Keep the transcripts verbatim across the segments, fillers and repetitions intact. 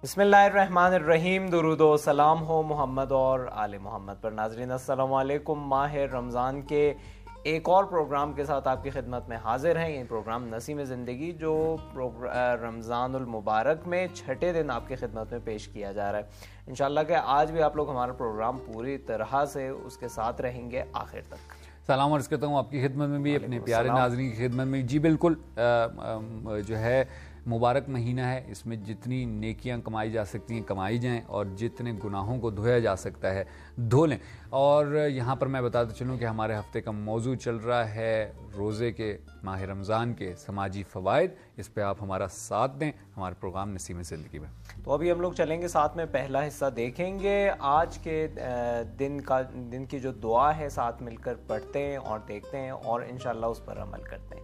بسم اللہ الرحمن الرحیم، درود و سلام ہو محمد اور آل محمد پر۔ ناظرین السلام علیکم۔ ماہ رمضان کے ایک اور پروگرام کے ساتھ آپ کی خدمت میں حاضر ہیں۔ یہ پروگرام نسیم زندگی جو رمضان المبارک میں چھٹے دن آپ کی خدمت میں پیش کیا جا رہا ہے۔ انشاءاللہ کہ آج بھی آپ لوگ ہمارا پروگرام پوری طرح سے اس کے ساتھ رہیں گے آخر تک۔ سلام عرض کرتا ہوں آپ کی خدمت میں بھی، اپنے پیارے ناظرین کی خدمت میں۔ جی بالکل، جو ہے مبارک مہینہ ہے، اس میں جتنی نیکیاں کمائی جا سکتی ہیں کمائی جائیں، اور جتنے گناہوں کو دھویا جا سکتا ہے دھو لیں۔ اور یہاں پر میں بتاتا چلوں کہ ہمارے ہفتے کا موضوع چل رہا ہے روزے کے، ماہ رمضان کے سماجی فوائد۔ اس پہ آپ ہمارا ساتھ دیں ہمارے پروگرام نسیم زندگی میں۔ تو ابھی ہم لوگ چلیں گے ساتھ میں، پہلا حصہ دیکھیں گے آج کے دن کا دن کی جو دعا ہے، ساتھ مل کر پڑھتے ہیں اور دیکھتے ہیں اور انشاءاللہ اس پر عمل کرتے ہیں۔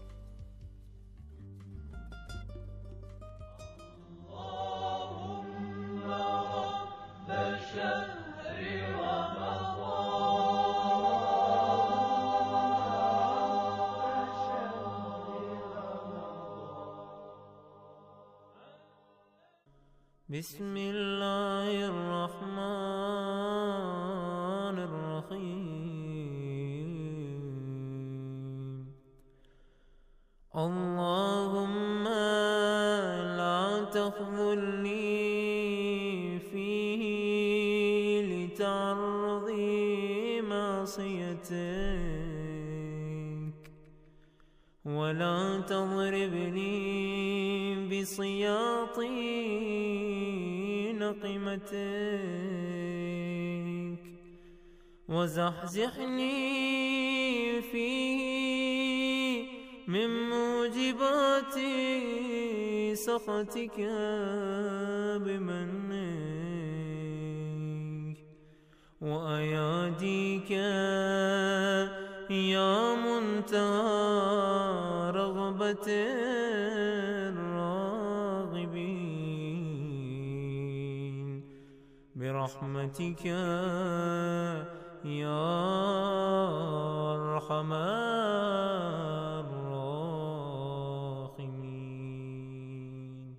بسم اللہ الرحمن الرحیم۔ اللہم لا تخذلنی فیہ لتعرضی معصیتک ولا تضربنی بسیاطی نقمتك وزحزحني فيه من موجبات سخطك بمنك وأياديك يا منتهى رغبة برحمتك يا أرحم الراحمين۔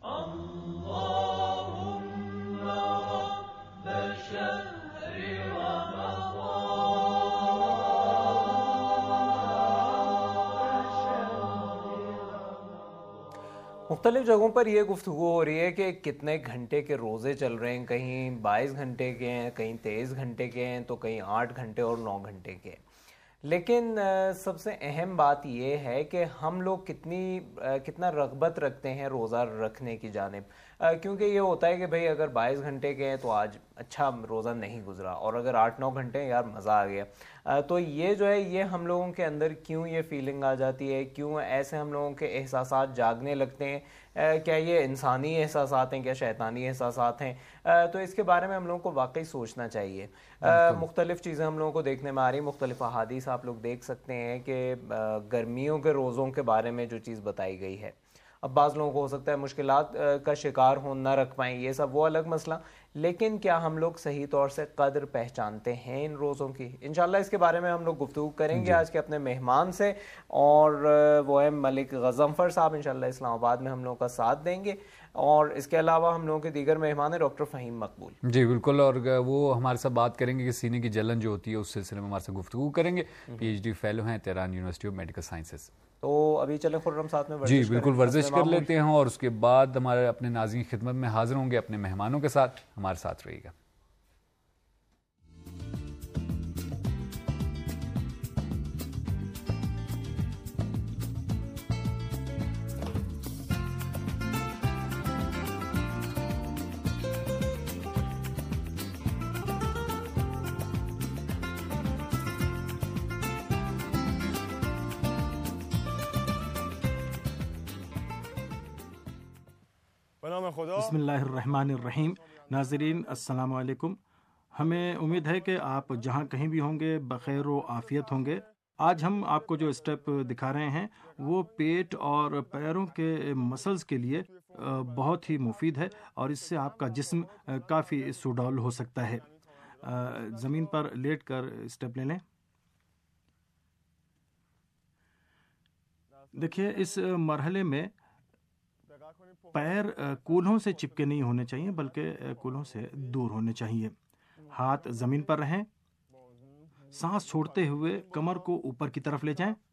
اللهم رب شهر مختلف جگہوں پر یہ گفتگو ہو رہی ہے کہ کتنے گھنٹے کے روزے چل رہے ہیں، کہیں بائیس گھنٹے کے ہیں، کہیں تیئیس گھنٹے کے ہیں، تو کہیں آٹھ گھنٹے اور نو گھنٹے کے۔ لیکن سب سے اہم بات یہ ہے کہ ہم لوگ کتنی کتنا رغبت رکھتے ہیں روزہ رکھنے کی جانب، کیونکہ یہ ہوتا ہے کہ بھئی اگر بائیس گھنٹے کے ہیں تو آج اچھا روزہ نہیں گزرا، اور اگر آٹھ نو گھنٹے ہیں یار مزہ آ گیا۔ تو یہ جو ہے یہ ہم لوگوں کے اندر کیوں یہ فیلنگ آ جاتی ہے، کیوں ایسے ہم لوگوں کے احساسات جاگنے لگتے ہیں؟ کیا یہ انسانی احساسات ہیں، کیا شیطانی احساسات ہیں؟ تو اس کے بارے میں ہم لوگوں کو واقعی سوچنا چاہیے۔ مختلف چیزیں ہم لوگوں کو دیکھنے میں آ رہی، مختلف احادیث آپ لوگ دیکھ سکتے ہیں کہ گرمیوں کے روزوں کے بارے میں جو چیز بتائی گئی ہے۔ اب بعض لوگوں کو ہو سکتا ہے مشکلات کا شکار ہوں، نہ رکھ پائیں، یہ سب وہ الگ مسئلہ، لیکن کیا ہم لوگ صحیح طور سے قدر پہچانتے ہیں ان روزوں کی؟ انشاءاللہ اس کے بارے میں ہم لوگ گفتگو کریں گے آج کے اپنے مہمان سے، اور وہ ہے ملک غضنفر صاحب، انشاءاللہ اسلام آباد میں ہم لوگوں کا ساتھ دیں گے، اور اس کے علاوہ ہم لوگوں کے دیگر مہمان ہیں ڈاکٹر فہیم مقبول۔ جی بالکل، اور وہ ہمارے ساتھ بات کریں گے کہ سینے کی جلن جو ہوتی ہے اس سلسلے میں ہمارے سے گفتگو کریں گے۔ پی ایچ ڈی فیلو ہیں Tehran university of medical sciences. تو ابھی چلیں خرم ساتھ میں ورزش جی بالکل ورزش کر لیتے ہیں، اور اس کے بعد ہمارے اپنے ناظرین خدمت میں حاضر ہوں گے اپنے مہمانوں کے ساتھ۔ ہمارے ساتھ رہیے گا۔ بسم اللہ الرحمن الرحیم۔ ناظرین السلام علیکم۔ ہمیں امید ہے کہ آپ جہاں کہیں بھی ہوں گے بخیر و عافیت ہوں گے۔ آج ہم آپ کو جو اسٹیپ دکھا رہے ہیں وہ پیٹ اور پیروں کے مسلز کے لیے بہت ہی مفید ہے، اور اس سے آپ کا جسم کافی سوڈول ہو سکتا ہے۔ زمین پر لیٹ کر اسٹیپ لے لیں۔ دیکھیے اس مرحلے میں پیر کولہوں سے چپکے نہیں ہونے چاہیے بلکہ کولہوں سے دور ہونے چاہیے. ہاتھ زمین پر رہیں. سانس چھوڑتے ہوئے کمر کو اوپر کی طرف لے جائیں.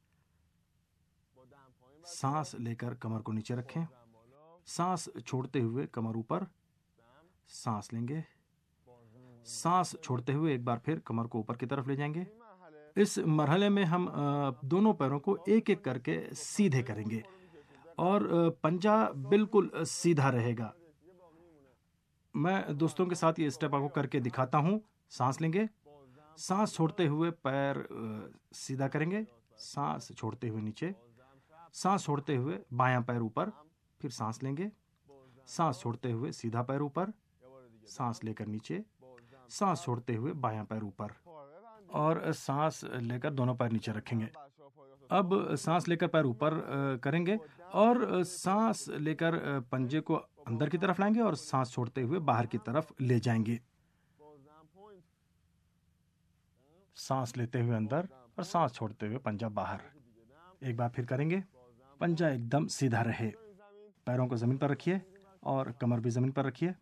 سانس لے کر کمر کو نیچے رکھیں. سانس چھوڑتے ہوئے کمر اوپر. سانس لیں گے. سانس چھوڑتے ہوئے ایک بار پھر کمر کو اوپر کی طرف لے جائیں گے. اس مرحلے میں ہم دونوں پیروں کو ایک ایک کر کے سیدھے کریں گے اور پنجہ بالکل سیدھا رہے گا. میں دوستوں کے ساتھ یہ اسٹیپ آپ کو کر کے دکھاتا ہوں. سانس لیں گے. سانس چھوڑتے ہوئے پیر سیدھا کریں گے. سانس چھوڑتے ہوئے نیچے. سانس چھوڑتے ہوئے بایاں پیر اوپر. پھر سانس لیں گے. سانس چھوڑتے ہوئے سیدھا پیر اوپر. سانس لے کر نیچے. سانس چھوڑتے ہوئے بایاں پیر اوپر اور سانس لے کر دونوں پیر نیچے رکھیں گے. اب سانس لے کر پیر اوپر کریں گے اور سانس لے کر پنجے کو اندر کی طرف لائیں گے اور سانس چھوڑتے ہوئے باہر کی طرف لے جائیں گے. سانس لیتے ہوئے اندر اور سانس چھوڑتے ہوئے پنجہ باہر. ایک بار پھر کریں گے. پنجہ ایک دم سیدھا رہے. پیروں کو زمین پر رکھیے اور کمر بھی زمین پر رکھیے.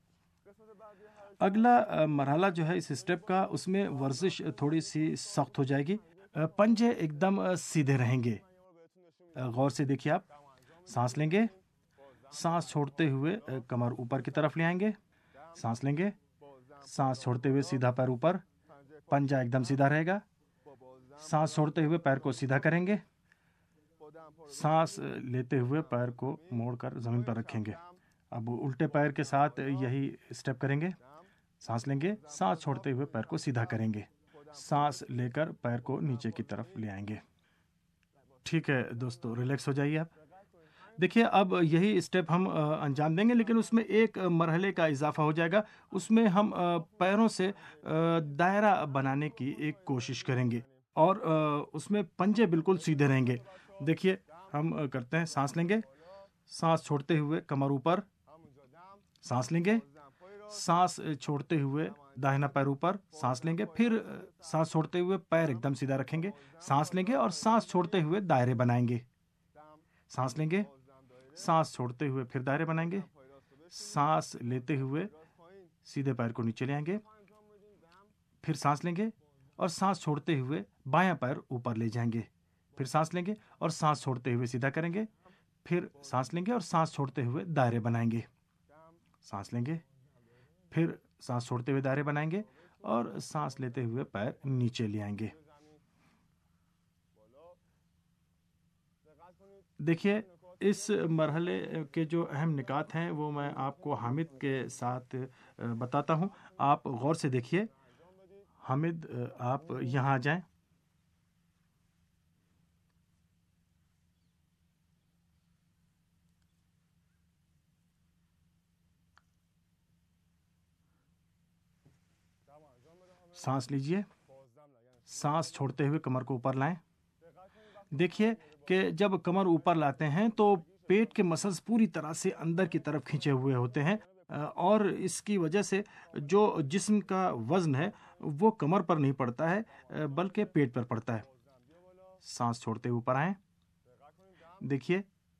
اگلا مرحلہ جو ہے اس اسٹیپ کا، اس میں ورزش تھوڑی سی سخت ہو جائے گی. پنجے ایک دم سیدھے رہیں گے. غور سے دیکھیے آپ. سانس لیں گے. سانس چھوڑتے ہوئے کمر اوپر کی طرف لے آئیں گے. سانس لیں گے. سانس چھوڑتے ہوئے سیدھا پیر اوپر. پنجہ ایک دم سیدھا رہے گا. سانس چھوڑتے ہوئے پیر کو سیدھا کریں گے. سانس لیتے ہوئے پیر کو موڑ کر زمین پر رکھیں گے. اب الٹے پیر کے ساتھ یہی اسٹیپ کریں گے. سانس لیں گے. سانس چھوڑتے ہوئے پیر کو سیدھا کریں گے. سانس لے کر پیر کو نیچے کی طرف لے آئیں گے. ٹھیک ہے دوستو، ریلیکس ہو جائیے آپ. دیکھیے اب یہی اسٹیپ ہم انجام دیں گے، لیکن اس میں ایک مرحلے کا اضافہ ہو جائے گا. اس میں ہم پیروں سے دائرہ بنانے کی ایک کوشش کریں گے اور اس میں پنجے بالکل سیدھے رہیں گے. دیکھیے ہم کرتے ہیں. سانس لیں گے. سانس چھوڑتے ہوئے کمر اوپر. سانس لیں گے. سانس چھوڑتے ہوئے داہنا پیر اوپر. سانس لیں گے. پھر سانس چھوڑتے ہوئے پیر ایک دم سیدھا رکھیں گے. سانس لیں گے اور سانس چھوڑتے ہوئے دائرے بنائیں گے. سانس لیں گے. سانس چھوڑتے ہوئے پھر دائرے بنائیں گے. سانس لیتے ہوئے سیدھے پیر کو نیچے لے آئیں گے. پھر سانس لیں گے اور سانس چھوڑتے ہوئے بایاں پیر اوپر لے جائیں گے. پھر سانس لیں گے اور سانس چھوڑتے ہوئے سیدھا کریں گے. پھر سانس لیں گے اور سانس چھوڑتے ہوئے دائرے بنائیں گے. سانس لیں گے. پھر سانس چھوڑتے ہوئے دائرے بنائیں گے اور سانس لیتے ہوئے پیر نیچے لے آئیں گے. دیکھیے اس مرحلے کے جو اہم نکات ہیں وہ میں آپ کو حامد کے ساتھ بتاتا ہوں. آپ غور سے دیکھیے. حامد آپ یہاں آ جائیں. سانس لیجئے. سانس چھوڑتے ہوئے کمر کو اوپر لائیں. دیکھیے کہ جب کمر اوپر لاتے ہیں تو پیٹ کے مسلز پوری طرح سے اندر کی طرف کھینچے ہوئے ہوتے ہیں اور اس کی وجہ سے جو جسم کا وزن ہے وہ کمر پر نہیں پڑتا ہے بلکہ پیٹ پر پڑتا ہے. سانس چھوڑتے ہوئے اوپر آئیں. دیکھیے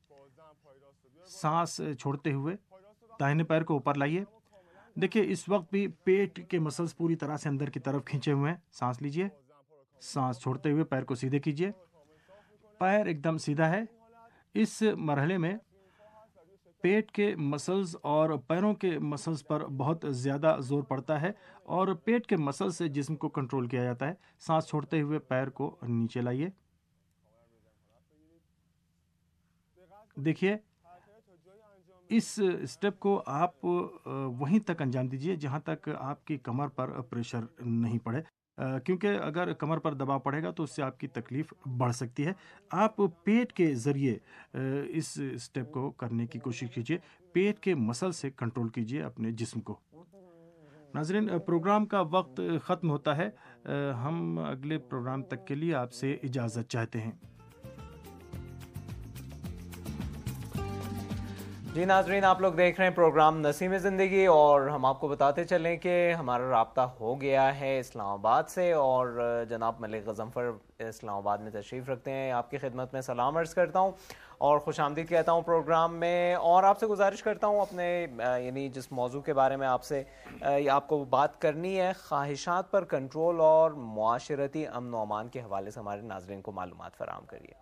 سانس چھوڑتے ہوئے داہنے پیر کو اوپر لائیے. دیکھیے اس وقت بھی پیٹ کے مسلز پوری طرح سے اندر کی طرف کھینچے ہوئے ہیں. سانس لیجئے. سانس چھوڑتے ہوئے پیر کو سیدھے کیجئے. پیر ایک دم سیدھا ہے. اس مرحلے میں پیٹ کے مسلز اور پیروں کے مسلز پر بہت زیادہ زور پڑتا ہے اور پیٹ کے مسلز سے جسم کو کنٹرول کیا جاتا ہے. سانس چھوڑتے ہوئے پیر کو نیچے لائیے. دیکھیے اس اسٹیپ کو آپ وہیں تک انجام دیجئے جہاں تک آپ کی کمر پر پریشر نہیں پڑے، کیونکہ اگر کمر پر دباؤ پڑے گا تو اس سے آپ کی تکلیف بڑھ سکتی ہے. آپ پیٹ کے ذریعے اس اسٹیپ کو کرنے کی کوشش کیجئے. پیٹ کے مسل سے کنٹرول کیجئے اپنے جسم کو. ناظرین پروگرام کا وقت ختم ہوتا ہے. ہم اگلے پروگرام تک کے لیے آپ سے اجازت چاہتے ہیں. جی ناظرین، آپ لوگ دیکھ رہے ہیں پروگرام نسیم زندگی، اور ہم آپ کو بتاتے چلیں کہ ہمارا رابطہ ہو گیا ہے اسلام آباد سے، اور جناب ملک غضنفر اسلام آباد میں تشریف رکھتے ہیں۔ آپ کی خدمت میں سلام عرض کرتا ہوں اور خوش آمدید کہتا ہوں پروگرام میں، اور آپ سے گزارش کرتا ہوں اپنے یعنی جس موضوع کے بارے میں آپ سے آپ کو بات کرنی ہے، خواہشات پر کنٹرول اور معاشرتی امن و امان کے حوالے سے ہمارے ناظرین کو معلومات فراہم کریے۔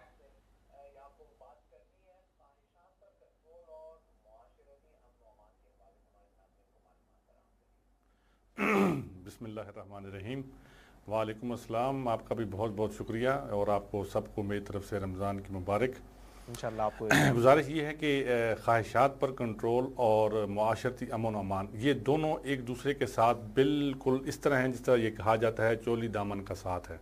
بسم اللہ الرحمن الرحیم۔ وعلیکم السلام، آپ کا بھی بہت بہت شکریہ، اور آپ کو سب کو میری طرف سے رمضان کی مبارک۔ انشاءاللہ آپ کو گزارش یہ ہے کہ خواہشات پر کنٹرول اور معاشرتی امن و امان یہ دونوں ایک دوسرے کے ساتھ بالکل اس طرح ہیں جس طرح یہ کہا جاتا ہے چولی دامن کا ساتھ ہے۔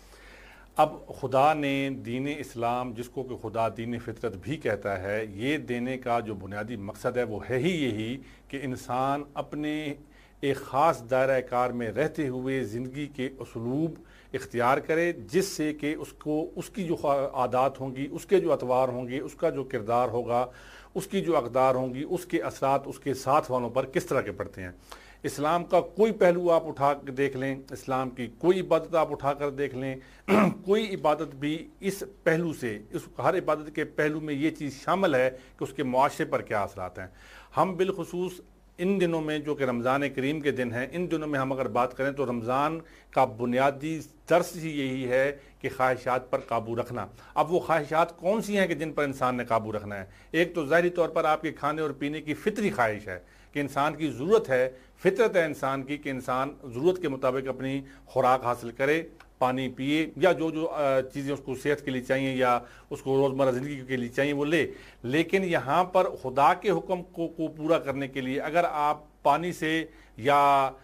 اب خدا نے دین اسلام، جس کو کہ خدا دین فطرت بھی کہتا ہے، یہ دینے کا جو بنیادی مقصد ہے وہ ہے ہی یہی کہ انسان اپنے ایک خاص دائرہ کار میں رہتے ہوئے زندگی کے اسلوب اختیار کرے، جس سے کہ اس کو اس کی جو عادات ہوں گی، اس کے جو اطوار ہوں گے، اس کا جو کردار ہوگا، اس کی جو اقدار ہوں گی، اس کے اثرات اس کے ساتھ والوں پر کس طرح کے پڑتے ہیں۔ اسلام کا کوئی پہلو آپ اٹھا کر دیکھ لیں، اسلام کی کوئی عبادت آپ اٹھا کر دیکھ لیں، کوئی عبادت بھی اس پہلو سے، اس ہر عبادت کے پہلو میں یہ چیز شامل ہے کہ اس کے معاشرے پر کیا اثرات ہیں۔ ہم بالخصوص ان دنوں میں جو کہ رمضان کریم کے دن ہیں، ان دنوں میں ہم اگر بات کریں تو رمضان کا بنیادی درس ہی یہی ہے کہ خواہشات پر قابو رکھنا۔ اب وہ خواہشات کون سی ہیں کہ جن پر انسان نے قابو رکھنا ہے؟ ایک تو ظاہری طور پر آپ کے کھانے اور پینے کی فطری خواہش ہے کہ انسان کی ضرورت ہے، فطرت ہے انسان کی کہ انسان ضرورت کے مطابق اپنی خوراک حاصل کرے، پانی پیے، یا جو جو چیزیں اس کو صحت کے لیے چاہیے یا اس کو روزمرہ زندگی کے لیے چاہیے وہ لے۔ لیکن یہاں پر خدا کے حکم کو کو پورا کرنے کے لیے اگر آپ پانی سے یا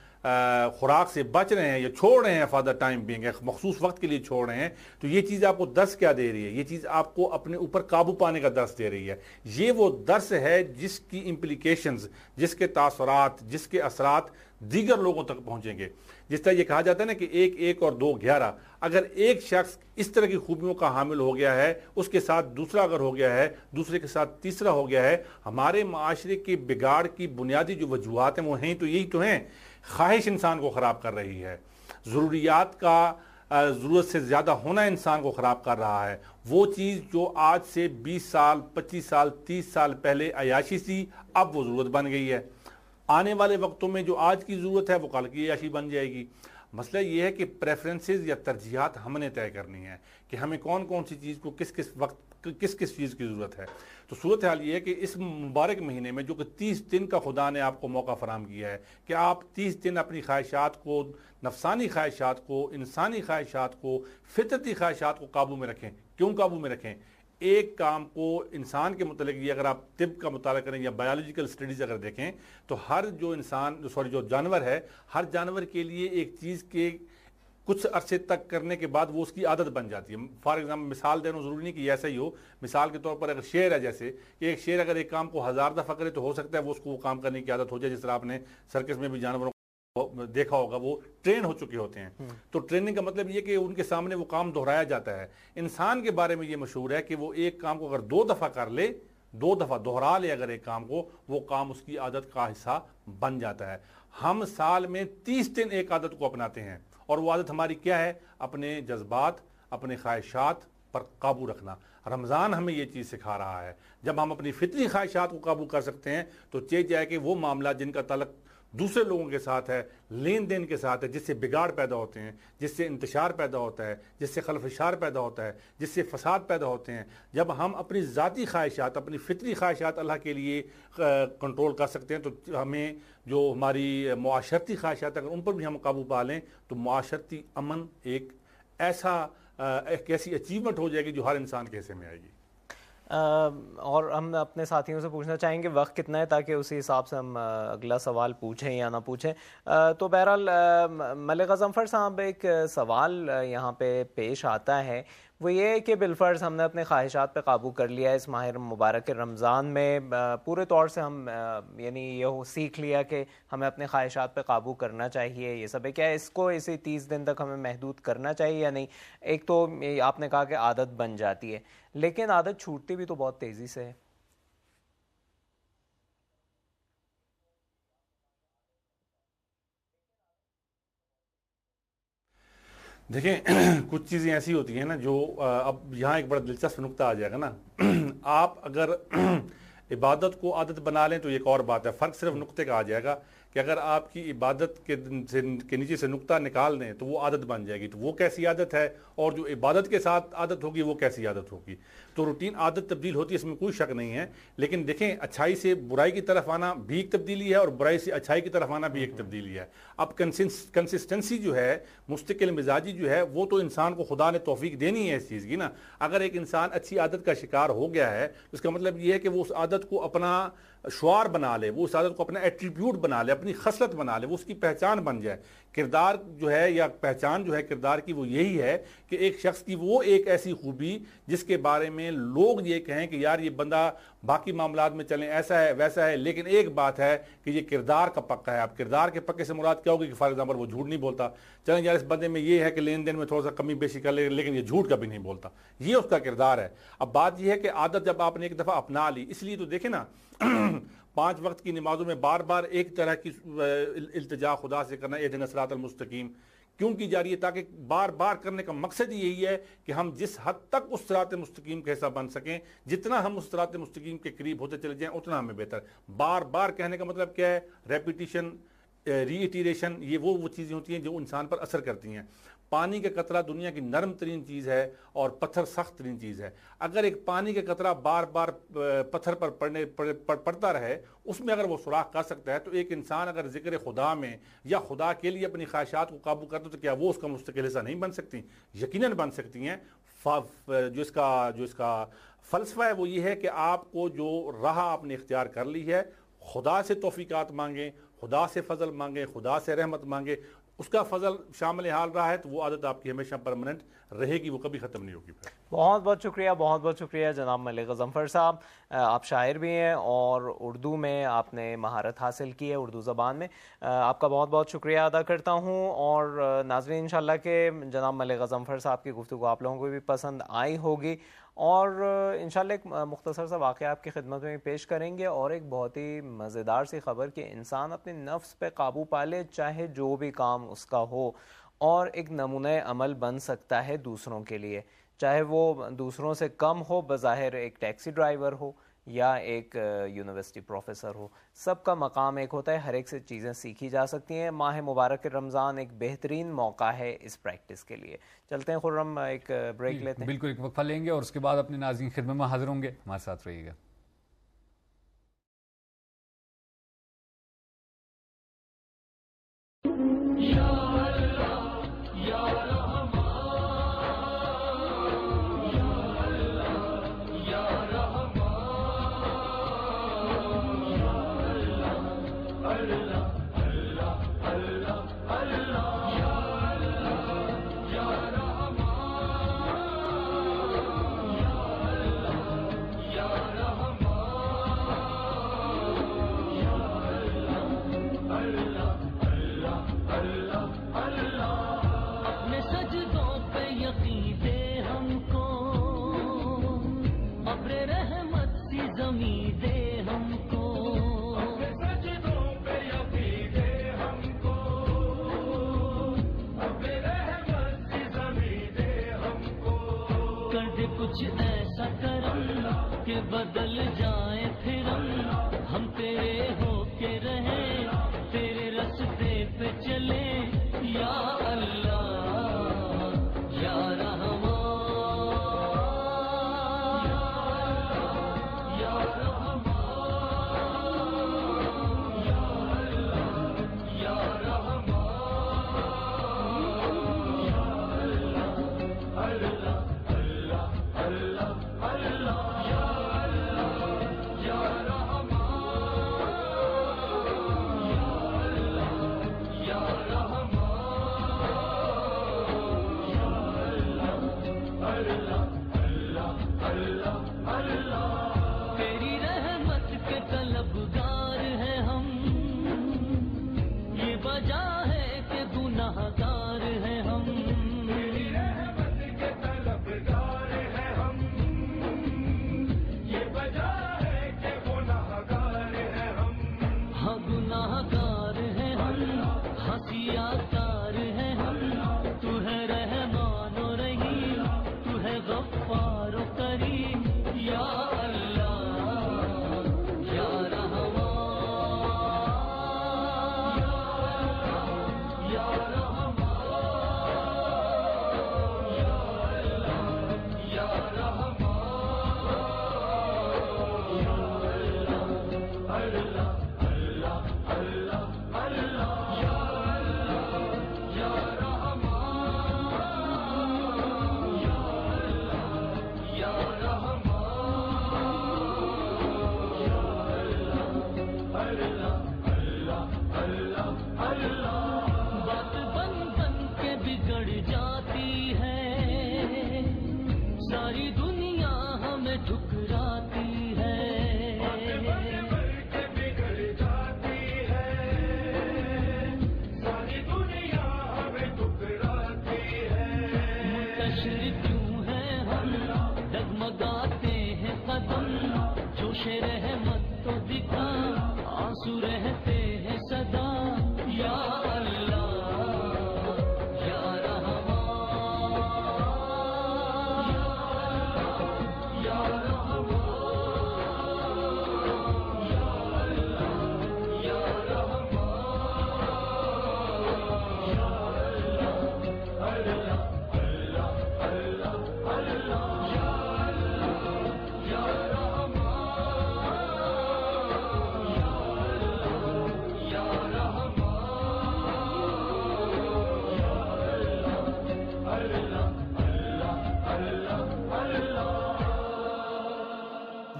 خوراک سے بچ رہے ہیں یا چھوڑ رہے ہیں فار دا ٹائم بینگ، ایک مخصوص وقت کے لیے چھوڑ رہے ہیں، تو یہ چیز آپ کو درس کیا دے رہی ہے؟ یہ چیز آپ کو اپنے اوپر قابو پانے کا درس دے رہی ہے۔ یہ وہ درس ہے جس کی امپلیکیشنز، جس کے تاثرات، جس کے اثرات دیگر لوگوں تک پہنچیں گے۔ جس طرح یہ کہا جاتا ہے نا کہ ایک ایک اور دو گیارہ، اگر ایک شخص اس طرح کی خوبیوں کا حامل ہو گیا ہے، اس کے ساتھ دوسرا اگر ہو گیا ہے، دوسرے کے ساتھ تیسرا ہو گیا ہے، ہمارے معاشرے کے بگاڑ کی بنیادی جو وجوہات ہیں وہ ہیں تو یہی تو ہیں۔ خواہش انسان کو خراب کر رہی ہے، ضروریات کا ضرورت سے زیادہ ہونا انسان کو خراب کر رہا ہے۔ وہ چیز جو آج سے بیس سال پچیس سال تیس سال پہلے عیاشی تھی، اب وہ ضرورت بن گئی ہے۔ آنے والے وقتوں میں جو آج کی ضرورت ہے وہ کل کی عیاشی بن جائے گی۔ مسئلہ یہ ہے کہ پریفرنسز یا ترجیحات ہم نے طے کرنی ہے کہ ہمیں کون کون سی چیز کو کس کس وقت کس کس چیز کی ضرورت ہے۔ تو صورتحال یہ ہے کہ اس مبارک مہینے میں جو کہ تیس دن کا خدا نے آپ کو موقع فراہم کیا ہے کہ آپ تیس دن اپنی خواہشات کو، نفسانی خواہشات کو، انسانی خواہشات کو، فطرتی خواہشات کو قابو میں رکھیں۔ کیوں قابو میں رکھیں؟ ایک کام کو انسان کے متعلق یہ اگر آپ طب کا مطالعہ کریں یا بایولوجیکل سٹڈیز اگر دیکھیں تو ہر جو انسان سوری جو جانور ہے، ہر جانور کے لیے ایک چیز کے کچھ عرصے تک کرنے کے بعد وہ اس کی عادت بن جاتی ہے۔ فار ایگزامپل مثال دینا ضروری نہیں کہ ایسا ہی ہو، مثال کے طور پر اگر شیر ہے، جیسے کہ ایک شیر اگر ایک کام کو ہزار دفعہ کرے تو ہو سکتا ہے وہ اس کو وہ کام کرنے کی عادت ہو جائے، جس طرح آپ نے سرکس میں بھی جانوروں دیکھا ہوگا وہ ٹرین ہو چکے ہوتے ہیں۔ تو ٹریننگ کا مطلب یہ کہ ان کے سامنے وہ کام دہرایا جاتا ہے۔ انسان کے بارے میں یہ مشہور ہے کہ وہ ایک کام کو اگر دو دفعہ کر لے، دو دفعہ دہرا لے اگر ایک کام کو، وہ کام اس کی عادت کا حصہ بن جاتا ہے۔ ہم سال میں تیس دن ایک عادت کو اپناتے ہیں، اور وہ عادت ہماری کیا ہے؟ اپنے جذبات، اپنے خواہشات پر قابو رکھنا۔ رمضان ہمیں یہ چیز سکھا رہا ہے۔ جب ہم اپنی فطری خواہشات کو قابو کر سکتے ہیں تو چیز جائے کہ وہ معاملات جن کا تعلق دوسرے لوگوں کے ساتھ ہے، لین دین کے ساتھ ہے، جس سے بگاڑ پیدا ہوتے ہیں، جس سے انتشار پیدا ہوتا ہے، جس سے خلفشار پیدا ہوتا ہے، جس سے فساد پیدا ہوتے ہیں، جب ہم اپنی ذاتی خواہشات، اپنی فطری خواہشات اللہ کے لیے کنٹرول کر سکتے ہیں تو ہمیں جو ہماری معاشرتی خواہشات اگر ان پر بھی ہم قابو پا لیں تو معاشرتی امن ایک ایسا ایک ایسی اچیومنٹ ہو جائے گی جو ہر انسان کے حصے میں آئے گی۔ اور ہم اپنے ساتھیوں سے پوچھنا چاہیں گے وقت کتنا ہے تاکہ اسی حساب سے ہم اگلا سوال پوچھیں یا نہ پوچھیں۔ تو بہرحال ملک غضنفر صاحب، ایک سوال یہاں پہ پیش آتا ہے، وہ یہ ہے کہ بالفرض ہم نے اپنے خواہشات پہ قابو کر لیا ہے اس ماہ مبارک رمضان میں، پورے طور سے ہم یعنی یہ سیکھ لیا کہ ہمیں اپنے خواہشات پہ قابو کرنا چاہیے، یہ سب ہے، کیا اس کو اسی تیس دن تک ہمیں محدود کرنا چاہیے یا نہیں؟ ایک تو آپ نے کہا کہ عادت بن جاتی ہے، لیکن عادت چھوٹتی بھی تو بہت تیزی سے ہے۔ دیکھیں کچھ چیزیں ایسی ہوتی ہیں نا جو اب یہاں ایک بڑا دلچسپ نقطہ آ جائے گا نا. آپ اگر عبادت کو عادت بنا لیں تو ایک اور بات ہے, فرق صرف نقطے کا آ جائے گا کہ اگر آپ کی عبادت کے کے نیچے سے نقطہ نکال دیں تو وہ عادت بن جائے گی. تو وہ کیسی عادت ہے, اور جو عبادت کے ساتھ عادت ہوگی وہ کیسی عادت ہوگی. تو روٹین عادت تبدیل ہوتی ہے, اس میں کوئی شک نہیں ہے, لیکن دیکھیں اچھائی سے برائی کی طرف آنا بھی ایک تبدیلی ہے اور برائی سے اچھائی کی طرف آنا بھی ایک تبدیلی ہے. اب کنسسٹنسی جو ہے, مستقل مزاجی جو ہے, وہ تو انسان کو خدا نے توفیق دینی ہے اس چیز کی نا. اگر ایک انسان اچھی عادت کا شکار ہو گیا ہے تو اس کا مطلب یہ ہے کہ وہ اس عادت کو اپنا شعار بنا لے, وہ اس عادت کو اپنا ایٹریبیوٹ بنا لے, اپنی خصلت بنا لے, وہ اس کی پہچان بن جائے. کردار جو ہے یا پہچان جو ہے کردار کی وہ یہی ہے کہ ایک شخص کی وہ ایک ایسی خوبی جس کے بارے میں لوگ یہ کہیں کہ یار یہ بندہ باقی معاملات میں چلیں ایسا ہے ویسا ہے, لیکن ایک بات ہے کہ یہ کردار کا پکا ہے. اب کردار کے پکے سے مراد کیا ہوگی کہ فار ایگزامپل وہ جھوٹ نہیں بولتا. چلیں یار اس بندے میں یہ ہے کہ لین دین میں تھوڑا سا کمی بیشی کر لے لیکن یہ جھوٹ کبھی نہیں بولتا, یہ اس کا کردار ہے. اب بات یہ ہے کہ عادت جب آپ نے ایک دفعہ اپنا لی, اس لیے تو دیکھیں نا پانچ وقت کی نمازوں میں بار بار ایک طرح کی التجا خدا سے کرنا, اہدنا الصراط المستقیم, کیوں کی جا رہی ہے؟ تاکہ بار بار کرنے کا مقصد یہی ہے کہ ہم جس حد تک اس صراط مستقیم کا حصہ بن سکیں, جتنا ہم اس صراط مستقیم کے قریب ہوتے چلے جائیں اتنا ہمیں بہتر. بار بار کہنے کا مطلب کیا ہے؟ ریپیٹیشن, ری ایٹیریشن, یہ وہ وہ چیزیں ہوتی ہیں جو انسان پر اثر کرتی ہیں. پانی کا قطرہ دنیا کی نرم ترین چیز ہے اور پتھر سخت ترین چیز ہے. اگر ایک پانی کا قطرہ بار بار پتھر پر پڑنے پڑتا رہے, اس میں اگر وہ سوراخ کر سکتا ہے, تو ایک انسان اگر ذکر خدا میں یا خدا کے لیے اپنی خواہشات کو قابو کرتا تو کیا وہ اس کا مستقل حصہ نہیں بن سکتی؟ یقیناً بن سکتی ہیں. جو اس کا جو اس کا فلسفہ ہے وہ یہ ہے کہ آپ کو جو راہ آپ نے اختیار کر لی ہے, خدا سے توفیقات مانگیں, خدا سے فضل مانگیں, خدا سے رحمت مانگیں, اس کا فضل شامل حال رہا ہے تو وہ عادت آپ کی ہمیشہ پرماننٹ رہے گی, وہ کبھی ختم نہیں ہوگی. پھر بہت بہت شکریہ, بہت بہت شکریہ جناب ملک غضنفر صاحب. آپ شاعر بھی ہیں اور اردو میں آپ نے مہارت حاصل کی ہے, اردو زبان میں. آپ کا بہت بہت شکریہ ادا کرتا ہوں. اور ناظرین انشاءاللہ کہ جناب ملک غضنفر صاحب کی گفتگو آپ لوگوں کو بھی پسند آئی ہوگی, اور انشاءاللہ ایک مختصر سا واقعہ آپ کی خدمت میں پیش کریں گے, اور ایک بہت ہی مزیدار سی خبر کہ انسان اپنے نفس پہ قابو پا لے چاہے جو بھی کام اس کا ہو, اور ایک نمونہ عمل بن سکتا ہے دوسروں کے لیے, چاہے وہ دوسروں سے کم ہو, بظاہر ایک ٹیکسی ڈرائیور ہو یا ایک یونیورسٹی پروفیسر ہو, سب کا مقام ایک ہوتا ہے, ہر ایک سے چیزیں سیکھی جا سکتی ہیں. ماہ مبارک رمضان ایک بہترین موقع ہے اس پریکٹس کے لیے. چلتے ہیں خرم, ایک بریک لیتے ہیں. بالکل ایک وقفہ لیں گے اور اس کے بعد اپنے ناظرین کی خدمت میں حاضر ہوں گے. ہمارے ساتھ رہیے گا. کچھ ایسا کرم کہ بدل جائیں پھر ہم تیرے ہو کے رہیں, تیرے راستے پہ چلیں یا اللہ یا رحمان یا رحمان یا اللہ یا رحمان یا اللہ رحمان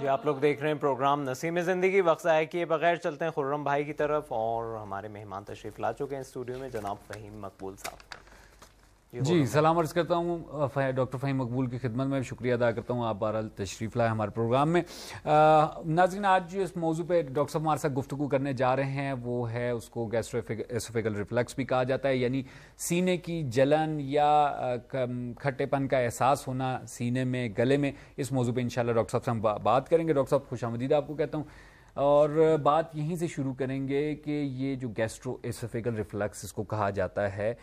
جی آپ لوگ دیکھ رہے ہیں پروگرام نسیم زندگی. وقت ضائع کیے بغیر چلتے ہیں خرم بھائی کی طرف, اور ہمارے مہمان تشریف لا چکے ہیں اسٹوڈیو میں, جناب فہیم مقبول صاحب. جی سلام عرض کرتا ہوں ڈاکٹر فہیم مقبول کی خدمت میں, شکریہ ادا کرتا ہوں آپ بہرحال تشریف لائے ہمارے پروگرام میں. ناظرین آج جو اس موضوع پہ ڈاکٹر صاحب ہمارے ساتھ گفتگو کرنے جا رہے ہیں وہ ہے, اس کو گیسٹرو ایسوفیگل ریفلیکس بھی کہا جاتا ہے, یعنی سینے کی جلن یا کھٹے پن کا احساس ہونا سینے میں, گلے میں. اس موضوع پہ انشاءاللہ ڈاکٹر صاحب سے ہم بات کریں گے. ڈاکٹر صاحب خوش آمدید آپ کو کہتا ہوں, اور بات یہیں سے شروع کریں گے کہ یہ جو گیسٹرو ایسوفیگل ریفلیکس اس کو کہا جاتا ہے,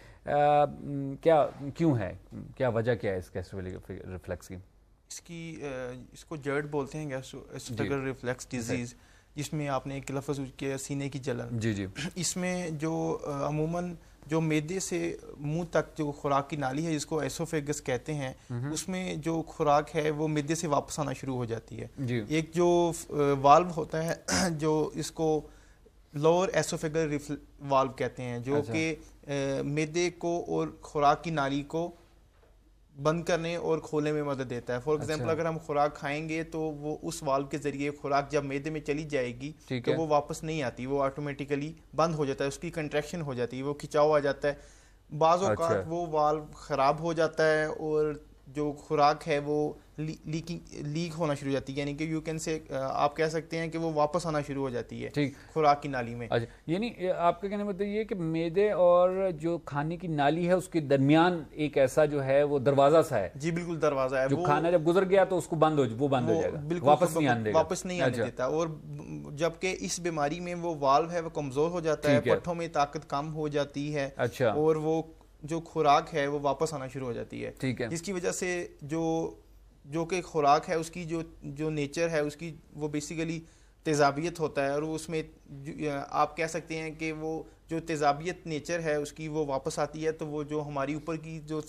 کیا کیوں ہے, کیا وجہ کیا ہے اس گیسٹرو ریفلیکس کی؟ اس کی اس کو جرڈ بولتے ہیں, گیسٹرو ایسوفیگل ریفلیکس ڈیزیز, جس میں آپ نے ایک لفظ کیا سینے کی جلن. جی جی اس میں جو عموماً جو میدے سے منہ تک جو خوراک کی نالی ہے جس کو ایسوفیگس کہتے ہیں, اس میں جو خوراک ہے وہ میدے سے واپس آنا شروع ہو جاتی ہے. جی. ایک جو والو ہوتا ہے جو اس کو لوور ایسوفیگل والو کہتے ہیں, جو کہ میدے کو اور خوراک کی نالی کو بند کرنے اور کھولنے میں مدد دیتا ہے. فار ایگزامپل اگر ہم خوراک کھائیں گے تو وہ اس والو کے ذریعے خوراک جب میدے میں چلی جائے گی تو وہ واپس نہیں آتی, وہ آٹومیٹیکلی بند ہو جاتا ہے, اس کی کنٹریکشن ہو جاتی ہے, وہ کھچاؤ آ جاتا ہے. بعض اوقات وہ والو خراب ہو جاتا ہے اور جو خوراک ہے وہ لیک ہونا شروع ہو جاتی ہے, یعنی کہ یو کین سے آپ کہہ سکتے ہیں کہ وہ واپس آنا شروع ہو جاتی ہے خوراک کی نالی میں. یعنی آپ کا کہنے مطلب یہ کہ میدے اور جو کھانے کی نالی ہے اس کے درمیان ایک ایسا جو ہے وہ دروازہ سا ہے. جی بالکل دروازہ ہے, جو کھانا جب گزر گیا تو اس کو بند ہو وہ بند ہو جائے گا, واپس نہیں آنے دیتا, واپس نہیں آنے دیتا. اور جبکہ اس بیماری میں وہ والو ہے وہ کمزور ہو جاتا ہے, پٹھوں میں طاقت کم ہو جاتی ہے, اور وہ جو خوراک ہے وہ واپس آنا شروع ہو جاتی ہے, جس کی وجہ سے جو جو کہ خوراک ہے اس کی جو جو نیچر ہے اس کی وہ بیسیکلی تیزابیت ہوتا ہے, اور اس میں آپ کہہ سکتے ہیں کہ وہ جو تیزابیت نیچر ہے اس کی وہ واپس آتی ہے, تو وہ جو ہماری اوپر کی جو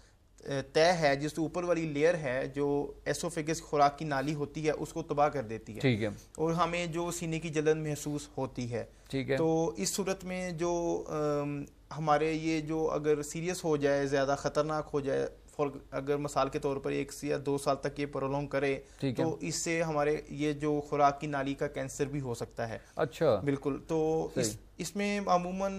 طے ہے, جس اوپر والی لیئر ہے جو ایسوفیگس خوراک کی نالی ہوتی ہے اس کو تباہ کر دیتی ہے. ٹھیک ہے. اور ہمیں جو سینے کی جلن محسوس ہوتی ہے. ٹھیک ہے. تو اس صورت میں جو ہمارے یہ جو اگر سیریس ہو جائے, زیادہ خطرناک ہو جائے, اگر مثال کے طور پر ایک سے یا دو سال تک یہ پرولونگ کرے تو اس سے ہمارے یہ جو خوراک کی نالی کا کینسر بھی ہو سکتا ہے. اچھا بالکل. تو اس اس میں عموماً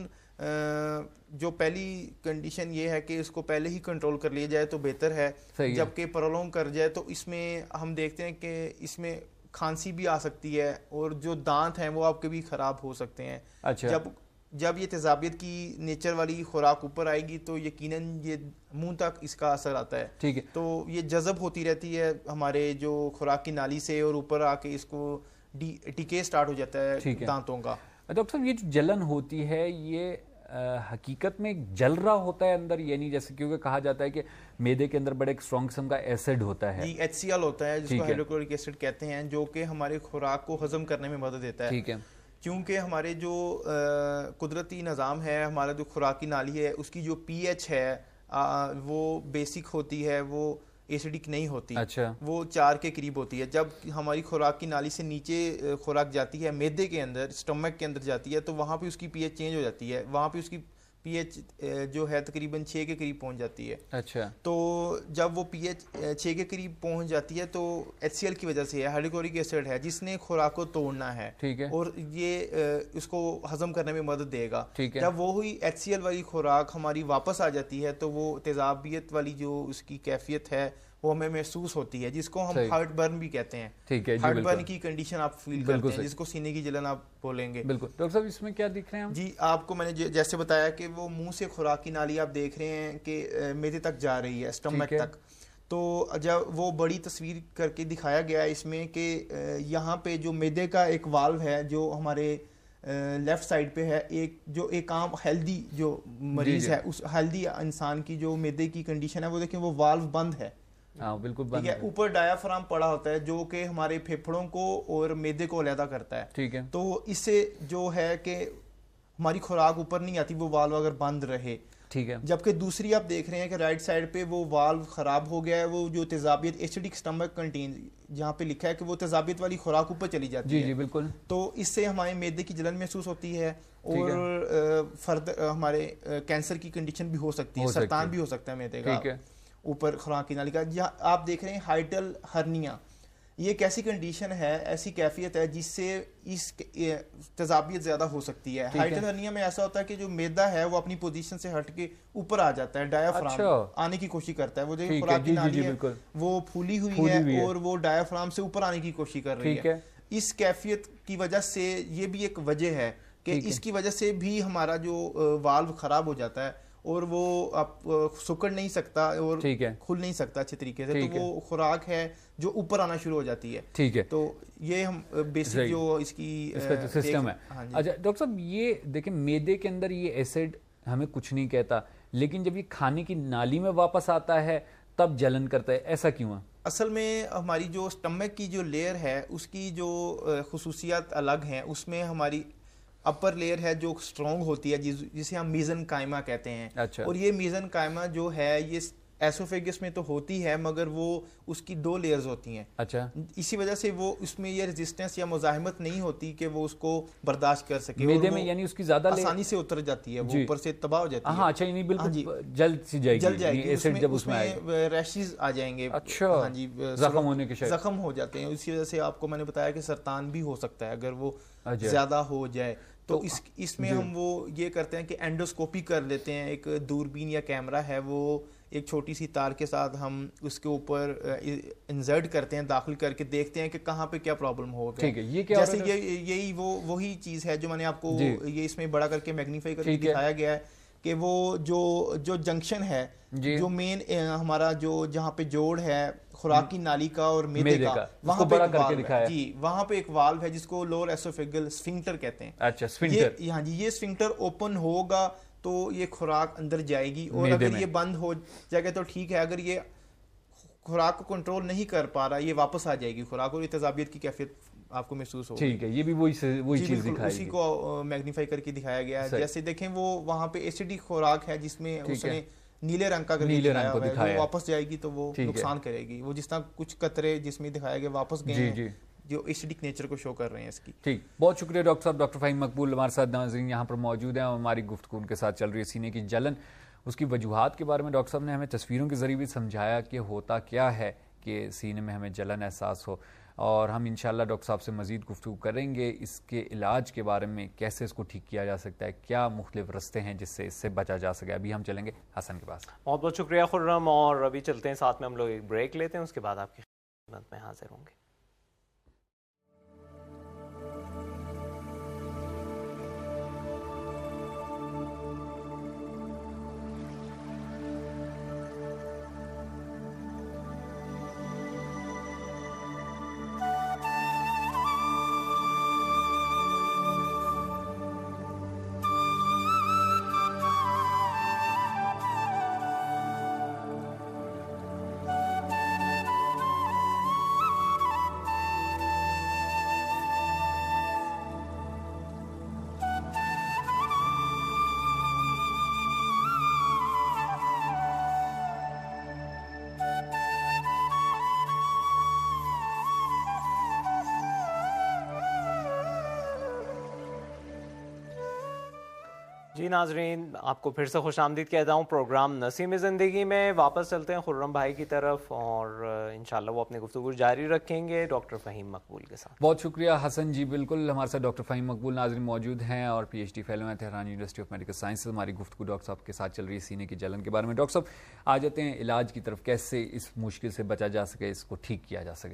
جو پہلی کنڈیشن یہ ہے کہ اس کو پہلے ہی کنٹرول کر لیا جائے تو بہتر ہے, جبکہ پرولونگ کر جائے تو اس میں ہم دیکھتے ہیں کہ اس میں کھانسی بھی آ سکتی ہے, اور جو دانت ہیں وہ آپ کے بھی خراب ہو سکتے ہیں. اچھا. جب جب یہ تیزابیت کی نیچر والی خوراک اوپر آئے گی تو یقیناً یہ منہ تک اس کا اثر آتا ہے. ٹھیک ہے. تو یہ جذب ہوتی رہتی ہے ہمارے جو خوراک کی نالی سے, اور اوپر آ کے اس کو ڈیکے سٹارٹ ہو جاتا ہے دانتوں کا. ڈاکٹر صاحب یہ جو جلن ہوتی ہے یہ حقیقت میں جل رہا ہوتا ہے اندر, یعنی جیسے کیونکہ کہا جاتا ہے کہ میدے کے اندر بڑے ایک اسٹرانگ قسم کا ایسڈ ہوتا ہے, جی ایچ سی ایل ہوتا ہے, جس کو ہائیڈروکلورک ایسڈ کہتے ہیں, جو کہ ہمارے خوراک کو ہضم کرنے میں مدد دیتا ہے. ٹھیک ہے. کیونکہ ہمارے جو قدرتی نظام ہے, ہمارا جو خوراک کی نالی ہے اس کی جو پی ایچ ہے وہ بیسک ہوتی ہے, وہ ایسیڈک نہیں ہوتی. اچھا. وہ چار کے قریب ہوتی ہے. جب ہماری خوراک کی نالی سے نیچے خوراک جاتی ہے میدے کے اندر, اسٹمک کے اندر جاتی ہے, تو وہاں پہ اس کی پی ایچ چینج ہو جاتی ہے, وہاں پہ اس کی پی ایچ جو ہے تقریباً چھ کے قریب پہنچ جاتی ہے. اچھا. تو جب وہ پی ایچ چھ کے قریب پہنچ جاتی ہے تو ایچ سی ایل کی وجہ سے ہے, ہائیڈروکلورک ایسڈ ہے جس نے خوراک کو توڑنا ہے. ٹھیک ہے. اور یہ اس کو ہضم کرنے میں مدد دے گا. ٹھیک ہے. جب وہی ایچ سی ایل والی خوراک ہماری واپس آ جاتی ہے تو وہ تیزابیت والی جو اس کی کیفیت ہے وہ ہمیں محسوس ہوتی ہے, جس کو ہم ہارٹ برن بھی کہتے ہیں. ٹھیک ہے. ہارٹ برن کی کنڈیشن آپ فیل کرتے ہیں, جس کو سینے کی جلن آپ بولیں گے. بالکل. ڈاکٹر صاحب اس میں کیا دیکھ رہے ہیں ہم؟ جی آپ کو میں نے جیسے بتایا کہ وہ منہ سے خوراک کی نالی آپ دیکھ رہے ہیں کہ میدے تک جا رہی ہے, اسٹمک تک. تو جب وہ بڑی تصویر کر کے دکھایا گیا ہے اس میں کہ یہاں پہ جو میدے کا ایک والو ہے جو ہمارے لیفٹ سائڈ پہ ہے, ایک جو ایک عام ہیلدی جو مریض ہے اس ہیلدی انسان کی جو میدے کی کنڈیشن ہے وہ دیکھیں وہ والو بند ہے. ہاں بالکل ٹھیک ہے. اوپر ڈایافرام پڑا ہوتا ہے جو کہ ہمارے پھیپھڑوں کو اور میدے کو علیحدہ کرتا ہے. ٹھیک ہے. تو اس سے جو ہے کہ ہماری خوراک اوپر نہیں آتی وہ والو اگر بند رہے. ٹھیک ہے. جبکہ دوسری آپ دیکھ رہے ہیں کہ رائٹ سائڈ پہ وہ والو خراب ہو گیا ہے, وہ جو تیزابیت ایسیڈک اسٹمک کنٹین جہاں پہ لکھا ہے کہ وہ تیزابیت والی خوراک اوپر چلی جاتی ہے. جی جی بالکل. تو اس سے ہمارے میدے کی جلن محسوس ہوتی ہے, اور فرد ہمارے کینسر کی کنڈیشن بھی ہو سکتی ہے, سرطان بھی ہو سکتا ہے میدے کا اوپر خوراک کی نالی کا. آپ دیکھ رہے ہیں ہائٹل ہرنیا, یہ ایک ایسی کنڈیشن ہے, ایسی کیفیت ہے جس سے اس تضابیت زیادہ ہو سکتی ہے. ہائٹل ہرنیا میں ایسا ہوتا ہے کہ جو میدا ہے وہ اپنی پوزیشن سے ہٹ کے اوپر آ جاتا ہے, ڈایافرام آنے کی کوشش کرتا ہے, وہ جو خوراک کی نالی ہے وہ پھولی ہوئی ہے اور وہ ڈایافرام سے اوپر آنے کی کوشش کر رہی ہے. اس کیفیت کی وجہ سے یہ بھی ایک وجہ ہے کہ اس کی وجہ سے بھی ہمارا جو والو خراب ہو جاتا ہے اور وہ آپ سکڑ نہیں سکتا اور کھل نہیں سکتا اچھے طریقے سے, تو وہ خوراک ہے جو اوپر آنا شروع ہو جاتی ہے. ٹھیک ہے, تو یہ ہم بیسک جو اس کی سسٹم ہے. اچھا ڈاکٹر صاحب یہ دیکھیں میدے کے اندر یہ ایسڈ ہمیں کچھ نہیں کہتا, لیکن جب یہ کھانے کی نالی میں واپس آتا ہے تب جلن کرتا ہے, ایسا کیوں ہے؟ اصل میں ہماری جو سٹمک کی جو لیئر ہے اس کی جو خصوصیات الگ ہیں. اس میں ہماری اپر لیئر ہے جو سٹرونگ ہوتی ہے جسے ہم میزن قائمہ کہتے ہیں. اچھا. اور یہ میزن قائمہ جو ہے یہ ایسوفیگس میں تو ہوتی ہے مگر وہ اس کی دو لیئرز ہوتی ہیں. اچھا. اسی وجہ سے وہ اس میں یہ ریزسٹنس یا مزاحمت نہیں ہوتی کہ وہ اس کو برداشت کر سکے. میدے میں یعنی اس کی زیادہ آسانی سے اتر جاتی ہے, وہ اوپر سے تباہ ہو جاتی ہے. ہاں اچھا, یعنی بالکل جلد سی جائے گی, جل جائے گی. ایسڈ جب اس میں ریشز آ جائیں گے. اچھا. ہاں جی, زخم ہونے کے شاید زخم ہو جاتے ہیں. اسی وجہ سے آپ کو میں نے بتایا کہ سرطان بھی ہو سکتا ہے اگر وہ زیادہ ہو جائے. تو اس اس میں ہم وہ یہ کرتے ہیں کہ اینڈوسکوپی کر لیتے ہیں. ایک دوربین یا کیمرہ ہے, وہ ایک چھوٹی سی تار کے ساتھ ہم اس کے اوپر انسرٹ کرتے ہیں, داخل کر کے دیکھتے ہیں کہ کہاں پہ کیا پرابلم ہو گیا. جیسے یہ یہی وہ وہی چیز ہے جو میں نے آپ کو یہ اس میں بڑا کر کے میگنیفائی کر کے دکھایا گیا ہے کہ وہ جو جو جنکشن ہے جو مین ہمارا جو جہاں پہ جوڑ ہے خوراک کی نالی کا اور میدے کا, وہاں پہ ایک والو ہے. جی وہاں پہ ایک والو ہے جس کو لوور ایسوفیگل اسفنکٹر کہتے ہیں. اچھا, اسفنکٹر. ہاں جی, یہ اسفنکٹر اوپن ہوگا تو یہ خوراک اندر جائے گی, اور اگر یہ بند ہو جائے گا تو ٹھیک ہے. اگر یہ خوراک کو کنٹرول نہیں کر پا رہا یہ واپس آ جائے گی خوراک, اور یہ تضابیت کی کیفیت آپ کو محسوس ہوگی. ٹھیک ہے, یہ بھی وہی وہی چیز دکھائی گئی, اسی کو میگنیفائی کر کے دکھایا گیا ہے. جیسے دیکھیں وہ وہاں پہ ایسیڈی خوراک ہے جس میں اس نے نیلے رنگ کا کر کے دکھایا ہوا ہے, وہ واپس جائے گی تو وہ نقصان کرے گی. وہ جس طرح کچھ قطرے جس میں دکھایا گیا واپس گئے ہیں جو ایسیڈک نیچر کو شو کر رہے ہیں اس کی. ٹھیک, بہت شکریہ ڈاکٹر صاحب. ڈاکٹر فہیم مقبول ہمارے ساتھ ناظرین یہاں پر موجود ہیں, اور ہماری گفتگو ان کے ساتھ چل رہی ہے سینے کی جلن, اس کی وجوہات کے بارے میں. ڈاکٹر صاحب نے ہمیں تصویروں کے ذریعے بھی سمجھایا کہ ہوتا کیا ہے کہ سینے میں ہمیں جلن احساس ہو, اور ہم انشاءاللہ ڈاکٹر صاحب سے مزید گفتگو کریں گے اس کے علاج کے بارے میں, کیسے اس کو ٹھیک کیا جا سکتا ہے, کیا مختلف رستے ہیں جس سے اس سے بچا جا سکے. ابھی ہم چلیں گے حسن کے پاس. بہت بہت شکریہ خرم, اور ابھی چلتے ہیں ساتھ میں ہم لوگ ایک بریک لیتے ہیں, اس کے بعد آپ کی خدمت میں حاضر ہوں گے. جی ناظرین, آپ کو پھر سے خوش آمدید کہتا ہوں پروگرام نسیم زندگی میں. واپس چلتے ہیں خرم بھائی کی طرف, اور انشاءاللہ وہ اپنی گفتگو جاری رکھیں گے ڈاکٹر فہیم مقبول کے ساتھ. بہت شکریہ حسن جی. بالکل ہمارے ساتھ ڈاکٹر فہیم مقبول ناظرین موجود ہیں, اور پی ایچ ڈی فیلو ہیں Tehran university of medical sciences. ہماری گفتگو ڈاکٹر صاحب کے ساتھ چل رہی ہے سینے کی جلن کے بارے میں. ڈاکٹر صاحب آ جاتے ہیں علاج کی طرف, کیسے اس مشکل سے بچا جا سکے, اس کو ٹھیک کیا جا سکے.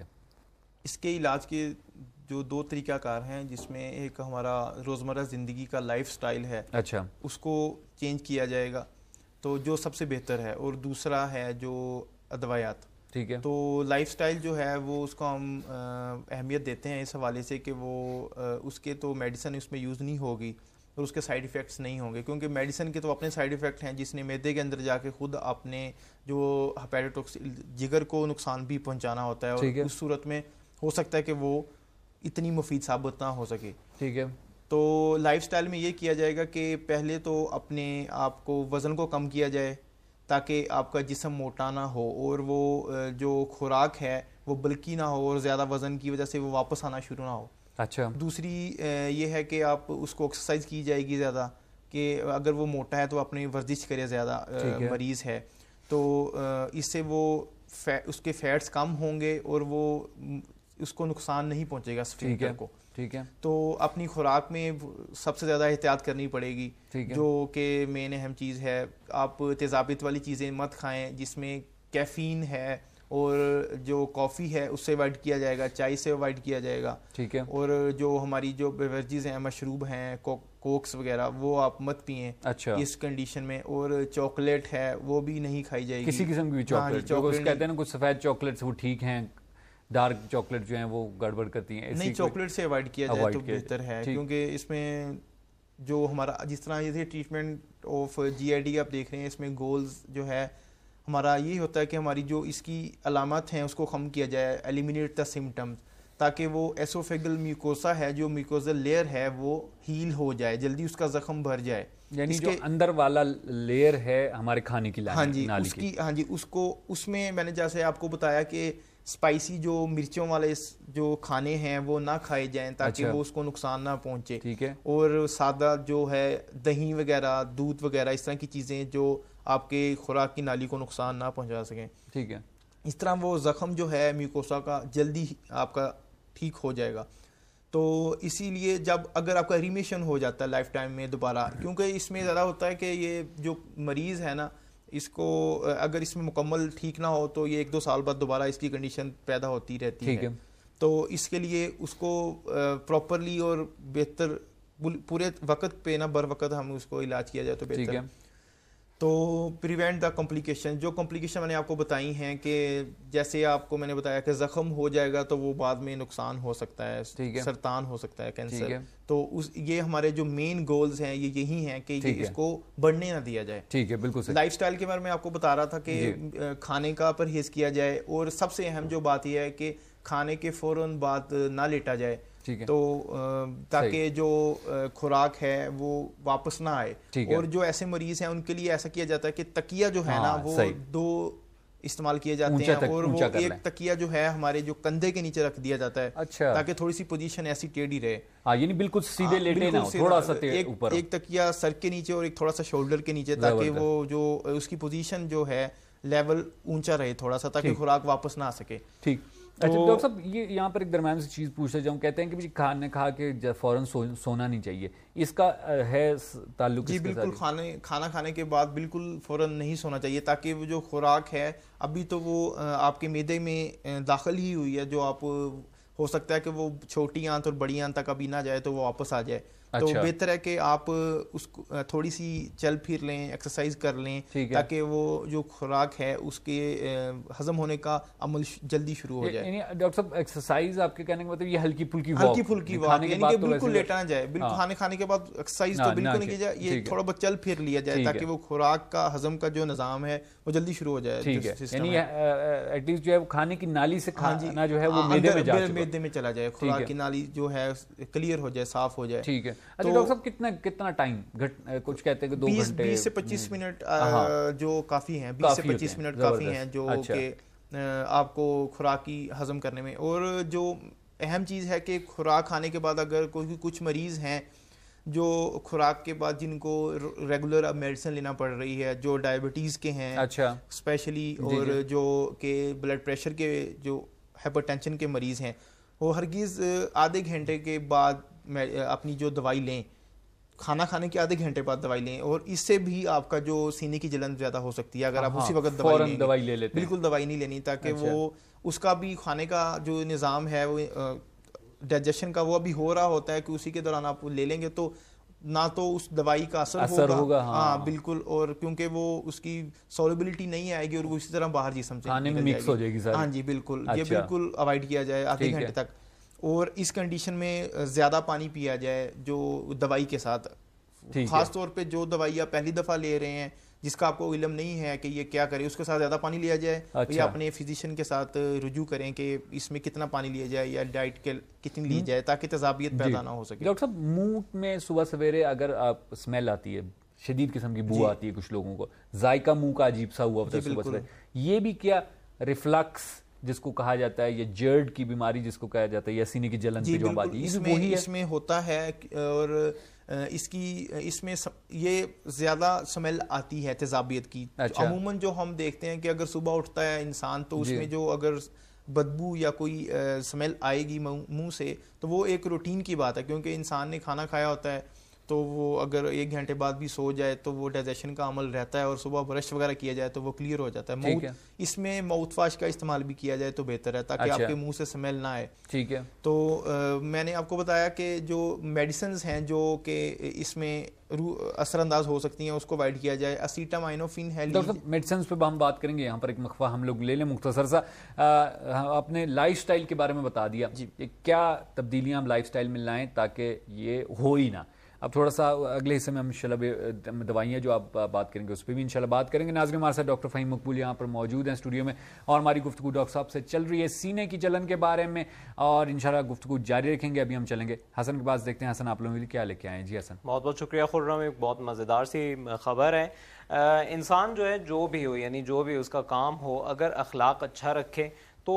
اس کے علاج کے جو دو طریقہ کار ہیں, جس میں ایک ہمارا روزمرہ زندگی کا لائف سٹائل ہے, اچھا, اس کو چینج کیا جائے گا تو جو سب سے بہتر ہے, اور دوسرا ہے جو ادویات. ٹھیک ہے. تو لائف سٹائل جو ہے وہ اس کو ہم اہمیت دیتے ہیں اس حوالے سے کہ وہ اس کے تو میڈیسن اس میں یوز نہیں ہوگی اور اس کے سائیڈ ایفیکٹس نہیں ہوں گے, کیونکہ میڈیسن کے تو اپنے سائیڈ ایفیکٹ ہیں, جس نے میدے کے اندر جا کے خود اپنے جو ہیپیٹوٹوکس جگر کو نقصان بھی پہنچانا ہوتا ہے, اور اس صورت میں ہو سکتا ہے کہ وہ اتنی مفید ثابت نہ ہو سکے. ٹھیک ہے. تو لائف سٹائل میں یہ کیا جائے گا کہ پہلے تو اپنے آپ کو وزن کو کم کیا جائے تاکہ آپ کا جسم موٹا نہ ہو, اور وہ جو خوراک ہے وہ بلکی نہ ہو, اور زیادہ وزن کی وجہ سے وہ واپس آنا شروع نہ ہو. اچھا. دوسری یہ ہے کہ آپ اس کو ایکسرسائز کی جائے گی زیادہ, کہ اگر وہ موٹا ہے تو اپنی ورزش کرے زیادہ, مریض ہے تو اس سے وہ اس کے فیٹس کم ہوں گے, اور وہ اس کو نقصان نہیں پہنچے گا سفنکٹر کو. ٹھیک ہے. تو اپنی خوراک میں سب سے زیادہ احتیاط کرنی پڑے گی, جو کہ مین اہم چیز ہے. آپ تیزابیت والی چیزیں مت کھائیں جس میں کیفین ہے, اور جو کافی ہے اس سے اوائڈ کیا جائے گا, چائے سے اوائڈ کیا جائے گا. ٹھیک ہے. اور جو ہماری جو بیوریجز ہیں, مشروب ہیں, کوکس وغیرہ, وہ آپ مت پئیں اچھا اس کنڈیشن میں. اور چاکلیٹ ہے وہ بھی نہیں کھائی جائے گی, کسی قسم کی بھی چاکلیٹ. جو کہتے ہیں نا کچھ سفید چاکلیٹس وہ ٹھیک ہیں, ڈارک چاکلیٹ جو ہیں وہ گڑبڑ کرتی ہیں. نہیں, چاکلیٹ سے اوائڈ کیا جائے تو بہتر ہے, کیونکہ اس میں جو ہمارا جس طرح یہ treatment of G I D آپ دیکھ رہے ہیں, اس میں گولز جو ہے ہمارا یہی ہوتا ہے کہ ہماری جو اس کی علامات ہیں اس کو کم کیا جائے, ایلیمینیٹ دا سمٹمز, تاکہ وہ ایسوفیگل میوکوسا ہے, جو میوکوزل لیئر ہے وہ ہیل ہو جائے, جلدی اس کا زخم بھر جائے. یعنی جو اندر والا لیئر ہے ہمارے کھانے کی ہاں جی اس کی ہاں جی اس کو اس میں میں نے جیسے آپ کو بتایا کہ اسپائسی جو مرچوں والے جو کھانے ہیں وہ نہ کھائے جائیں, تاکہ وہ اس کو نقصان نہ پہنچے. ٹھیک ہے. اور سادہ جو ہے دہی وغیرہ, دودھ وغیرہ, اس طرح کی چیزیں جو آپ کے خوراک کی نالی کو نقصان نہ پہنچا سکیں. ٹھیک ہے. اس طرح وہ زخم جو ہے میوکوسا کا جلدی آپ کا ٹھیک ہو جائے گا. تو اسی لیے جب اگر آپ کا ریمیشن ہو جاتا ہے لائف ٹائم میں دوبارہ, کیونکہ اس میں ذرا ہوتا ہے کہ یہ جو مریض ہے نا, اس کو اگر اس میں مکمل ٹھیک نہ ہو تو یہ ایک دو سال بعد دوبارہ اس کی کنڈیشن پیدا ہوتی رہتی ہے. تو اس کے لیے اس کو پراپرلی اور بہتر پورے وقت پہ نہ بر وقت ہم اس کو علاج کیا جائے تو بہتر ہے. تو پریونٹ دا کمپلیکیشن, جو کمپلیکیشن میں نے آپ کو بتائی ہیں کہ جیسے آپ کو میں نے بتایا کہ زخم ہو جائے گا تو وہ بعد میں نقصان ہو سکتا ہے, سرطان ہو سکتا ہے, کینسر. تو اس یہ ہمارے جو مین گولز ہیں یہ یہی ہیں کہ یہ اس کو بڑھنے نہ دیا جائے. ٹھیک ہے, بالکل. لائف سٹائل کے بارے میں آپ کو بتا رہا تھا کہ کھانے کا پرہیز کیا جائے, اور سب سے اہم جو بات یہ ہے کہ کھانے کے فوراً بعد نہ لیٹا جائے, تو تاکہ جو خوراک ہے وہ واپس نہ آئے. اور جو ایسے مریض ہیں ان کے لیے ایسا کیا جاتا ہے کہ تکیہ جو ہے نا وہ دو استعمال کیے جاتے ہیں, اور وہ ایک تکیہ جو ہے ہمارے جو کندھے کے نیچے رکھ دیا جاتا ہے, تاکہ تھوڑی سی پوزیشن ایسی ٹیڑھی رہے. ہاں, یعنی بالکل سیدھے لیٹے نہ ہو, تھوڑا سا اوپر. ایک تکیہ سر کے نیچے اور ایک تھوڑا سا شولڈر کے نیچے, تاکہ وہ جو اس کی پوزیشن جو ہے لیول اونچا رہے تھوڑا سا, تاکہ خوراک واپس نہ آ سکے. ٹھیک. اچھا ڈاکٹر صاحب, یہ یہاں پر ایک درمیان سے چیز پوچھنا چاہوں, کہتے ہیں کہ کھانے کھا کے فوراً سونا نہیں چاہیے, اس کا ہے تعلق؟ جی بالکل, کھانے کھانا کھانے کے بعد بالکل فوراً نہیں سونا چاہیے, تاکہ وہ جو خوراک ہے ابھی تو وہ آپ کے معدے میں داخل ہی ہوئی ہے, جو آپ ہو سکتا ہے کہ وہ چھوٹی آنت اور بڑی آنت تک ابھی نہ جائے تو وہ واپس آ جائے. تو بہتر ہے کہ آپ اس کو تھوڑی سی چل پھر لیں, ایکسرسائز کر لیں, تاکہ وہ جو خوراک ہے اس کے ہضم ہونے کا عمل جلدی شروع ہو جائے. یعنی ڈاکٹر صاحب ایکسرسائز آپ کے کہنے کا مطلب یہ ہلکی پھلکی ہلکی پھلکی واک, یعنی کہ بالکل لیٹا نہ جائے, بالکل کھانے کھانے کے بعد ایکسرسائز تو بالکل نہیں کی جائے, یہ تھوڑا بہت چل پھر لیا جائے, تاکہ وہ خوراک کا ہضم کا جو نظام ہے وہ جلدی شروع ہو جائے. ٹھیک ہے, یعنی ایٹ لیسٹ جو ہے کھانے کی نالی سے کھانا جو ہے وہ معدے میں جا چکا, معدے میں چلا جائے, خوراک کی نالی جو ہے کلیئر ہو جائے, صاف ہو جائے. ٹھیک ہے. اچھا ڈاکٹر صاحب, کتنا کتنا ٹائم, کچھ کہتے ہیں کہ دو گھنٹے, بیس سے پچیس منٹ جو کافی ہیں, بیس سے پچیس منٹ کافی ہیں جو کہ آپ کو خوراک کی ہضم کرنے میں. اور جو اہم چیز ہے کہ خوراک کھانے کے بعد اگر کوئی کچھ مریض ہیں جو خوراک کے بعد جن کو ریگولر اب میڈیسن لینا پڑ رہی ہے, جو ڈائبٹیز کے ہیں اسپیشلی, اور جو کہ بلڈ پریشر کے, جو ہائپر ٹینشن کے مریض ہیں, وہ ہرگز آدھے گھنٹے کے بعد اپنی جو دوائی لیں, کھانا کھانے کے آدھے گھنٹے بعد دوائی لیں. اور اس سے بھی آپ کا جو سینے کی جلن زیادہ ہو سکتی ہے اگر آپ اسی وقت دوائی دوائی لے لیتے. بالکل دوائی نہیں لینی, تاکہ وہ اس کا بھی کھانے کا جو نظام ہے وہ ڈائجیشن کا وہ بھی ہو رہا ہوتا ہے, کہ اسی کے دوران آپ لے لیں گے تو نہ تو اس دوائی کا اثر ہوگا. ہاں بالکل, اور کیونکہ وہ اس کی سولوبلٹی نہیں آئے گی اور وہ اسی طرح باہر جسم سے مکس ہو جائے گی. ہاں جی بالکل, یہ بالکل اوائڈ کیا جائے آدھے گھنٹے تک. اور اس کنڈیشن میں زیادہ پانی پیا جائے جو دوائی کے ساتھ, خاص طور پہ جو دوائی آپ پہلی دفعہ لے رہے ہیں جس کا آپ کو علم نہیں ہے کہ یہ کیا کرے, اس کے ساتھ زیادہ پانی لیا جائے, یا اپنے فزیشین کے ساتھ رجوع کریں کہ اس میں کتنا پانی لیا جائے یا ڈائٹ کے کتنی لی جائے, تاکہ تذابیت پیدا نہ ہو سکے. ڈاکٹر صاحب, منہ میں صبح سویرے اگر آپ اسمیل آتی ہے, شدید قسم کی بو آتی ہے, کچھ لوگوں کو ذائقہ منہ کا عجیب سا ہوا ہوتا ہے صبح سویرے, یہ بھی کیا ریفلکس جس کو کہا جاتا ہے, یا جرڈ کی بیماری جس کو کہا جاتا ہے, یا سینے کی جلن کی جو بات ہے, اس میں ہوتا ہے. اور اس کی اس میں یہ زیادہ سمیل آتی ہے تیزابیت کی. عموماً جو ہم دیکھتے ہیں کہ اگر صبح اٹھتا ہے انسان تو اس میں جو اگر بدبو یا کوئی اسمیل آئے گی منہ سے تو وہ ایک روٹین کی بات ہے, کیونکہ انسان نے کھانا کھایا ہوتا ہے تو وہ اگر ایک گھنٹے بعد بھی سو جائے تو وہ ڈائجیشن کا عمل رہتا ہے, اور صبح برش وغیرہ کیا جائے تو وہ کلیئر ہو جاتا ہے. ماؤتھ اس میں ماؤتھ واش کا استعمال بھی کیا جائے تو بہتر ہے تاکہ آپ کے منہ سے اسمیل نہ آئے. ٹھیک ہے. تو میں نے آپ کو بتایا کہ جو میڈیسنز ہیں جو کہ اس میں اثر انداز ہو سکتی ہیں اس کو اوائڈ کیا جائے. اسیٹامائنوفین ہے. ڈاکٹر صاحب میڈیسنز پہ ہم بات کریں گے, یہاں پر ایک وقفہ ہم لوگ لے لیں مختصر سا. آپ نے لائف سٹائل کے بارے میں بتا دیا, کیا تبدیلیاں ہم لائف سٹائل میں لائیں تاکہ یہ ہو ہی نہ. اب تھوڑا سا اگلے حصے میں ہم انشاءاللہ دوائیاں جو آپ بات کریں گے اس پہ بھی انشاءاللہ بات کریں گے. ناظرین ہمارے ساتھ ڈاکٹر فہیم مقبول یہاں پر موجود ہیں اسٹوڈیو میں, اور ہماری گفتگو ڈاکٹر صاحب سے چل رہی ہے سینے کی جلن کے بارے میں, اور انشاءاللہ گفتگو جاری رکھیں گے. ابھی ہم چلیں گے حسن کے پاس, دیکھتے ہیں حسن آپ لوگوں کے لیے کیا لے کے آئے ہیں. جی حسن. بہت بہت شکریہ خرم, ایک بہت مزیدار سی خبر ہے. انسان جو ہے جو بھی ہو, یعنی جو بھی اس کا کام ہو, اگر اخلاق اچھا رکھے تو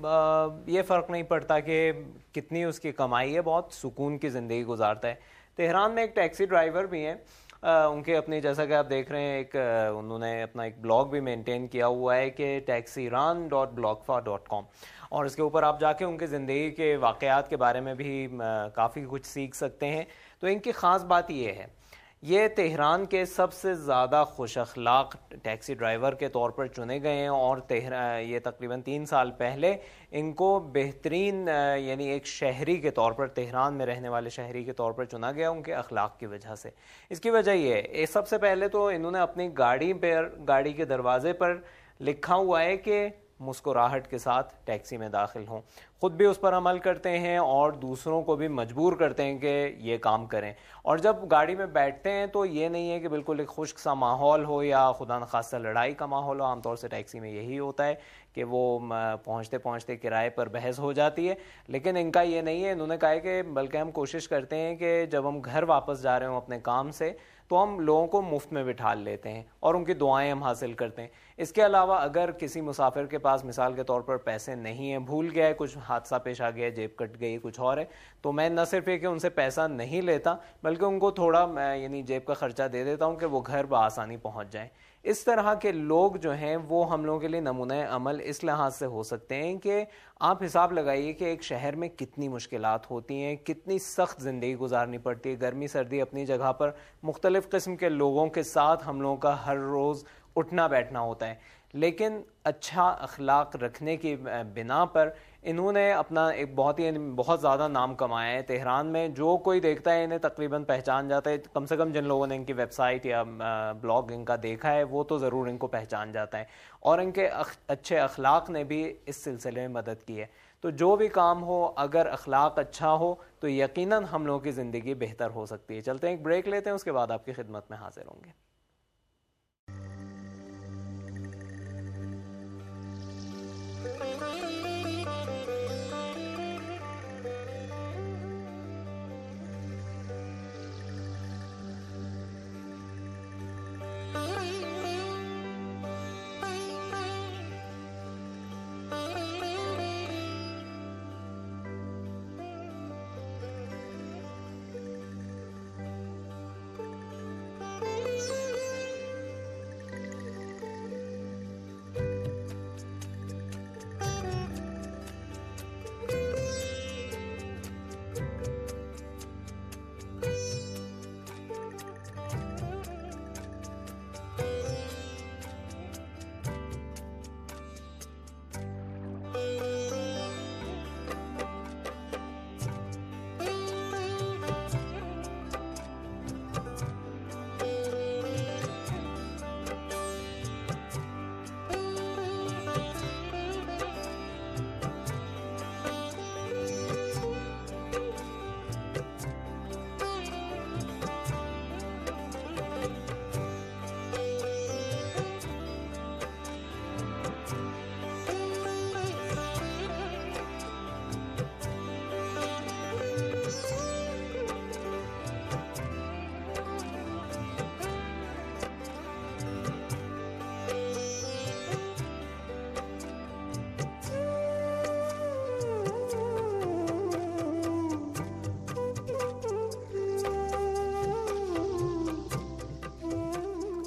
یہ فرق نہیں پڑتا کہ کتنی اس کی کمائی ہے, بہت سکون کی زندگی گزارتا ہے. تہران میں ایک ٹیکسی ڈرائیور بھی ہیں, ان کے اپنی جیسا کہ آپ دیکھ رہے ہیں ایک انہوں نے اپنا ایک بلاگ بھی مینٹین کیا ہوا ہے کہ taxi ran dot blogfa dot com, اور اس کے اوپر آپ جا کے ان کی زندگی کے واقعات کے بارے میں بھی کافی کچھ سیکھ سکتے ہیں. تو ان کی خاص بات یہ ہے, یہ تہران کے سب سے زیادہ خوش اخلاق ٹیکسی ڈرائیور کے طور پر چنے گئے ہیں, اور تہران یہ تقریباً تین سال پہلے ان کو بہترین یعنی ایک شہری کے طور پر, تہران میں رہنے والے شہری کے طور پر چنا گیا ان کے اخلاق کی وجہ سے. اس کی وجہ یہ ہے, سب سے پہلے تو انہوں نے اپنی گاڑی پر گاڑی کے دروازے پر لکھا ہوا ہے کہ مسکراہٹ کے ساتھ ٹیکسی میں داخل ہوں. خود بھی اس پر عمل کرتے ہیں اور دوسروں کو بھی مجبور کرتے ہیں کہ یہ کام کریں. اور جب گاڑی میں بیٹھتے ہیں تو یہ نہیں ہے کہ بالکل ایک خشک سا ماحول ہو یا خدا نخواستہ لڑائی کا ماحول ہو. عام طور سے ٹیکسی میں یہی ہوتا ہے کہ وہ پہنچتے پہنچتے کرائے پر بحث ہو جاتی ہے, لیکن ان کا یہ نہیں ہے. انہوں نے کہا ہے کہ بلکہ ہم کوشش کرتے ہیں کہ جب ہم گھر واپس جا رہے ہوں اپنے کام سے تو ہم لوگوں کو مفت میں بٹھا لیتے ہیں اور ان کی دعائیں ہم حاصل کرتے ہیں. اس کے علاوہ اگر کسی مسافر کے پاس مثال کے طور پر پیسے نہیں ہیں, بھول گیا ہے, کچھ حادثہ پیش آ گیا, جیب کٹ گئی, کچھ اور ہے, تو میں نہ صرف یہ کہ ان سے پیسہ نہیں لیتا بلکہ ان کو تھوڑا یعنی جیب کا خرچہ دے دیتا ہوں کہ وہ گھر بآسانی پہنچ جائیں. اس طرح کے لوگ جو ہیں وہ ہم لوگوں کے لیے نمونہ عمل اس لحاظ سے ہو سکتے ہیں کہ آپ حساب لگائیے کہ ایک شہر میں کتنی مشکلات ہوتی ہیں, کتنی سخت زندگی گزارنی پڑتی ہے, گرمی سردی اپنی جگہ پر, مختلف قسم کے لوگوں کے ساتھ ہم لوگوں کا ہر روز اٹھنا بیٹھنا ہوتا ہے. لیکن اچھا اخلاق رکھنے کی بنا پر انہوں نے اپنا ایک بہت ہی بہت زیادہ نام کمایا ہے. تہران میں جو کوئی دیکھتا ہے انہیں تقریباً پہچان جاتا ہے, کم سے کم جن لوگوں نے ان کی ویب سائٹ یا بلاگ ان کا دیکھا ہے وہ تو ضرور ان کو پہچان جاتا ہے, اور ان کے اچھے اخلاق نے بھی اس سلسلے میں مدد کی ہے. تو جو بھی کام ہو اگر اخلاق اچھا ہو تو یقیناً ہم لوگوں کی زندگی بہتر ہو سکتی ہے. چلتے ہیں ایک بریک لیتے ہیں, اس کے بعد آپ کی خدمت میں حاضر ہوں گے.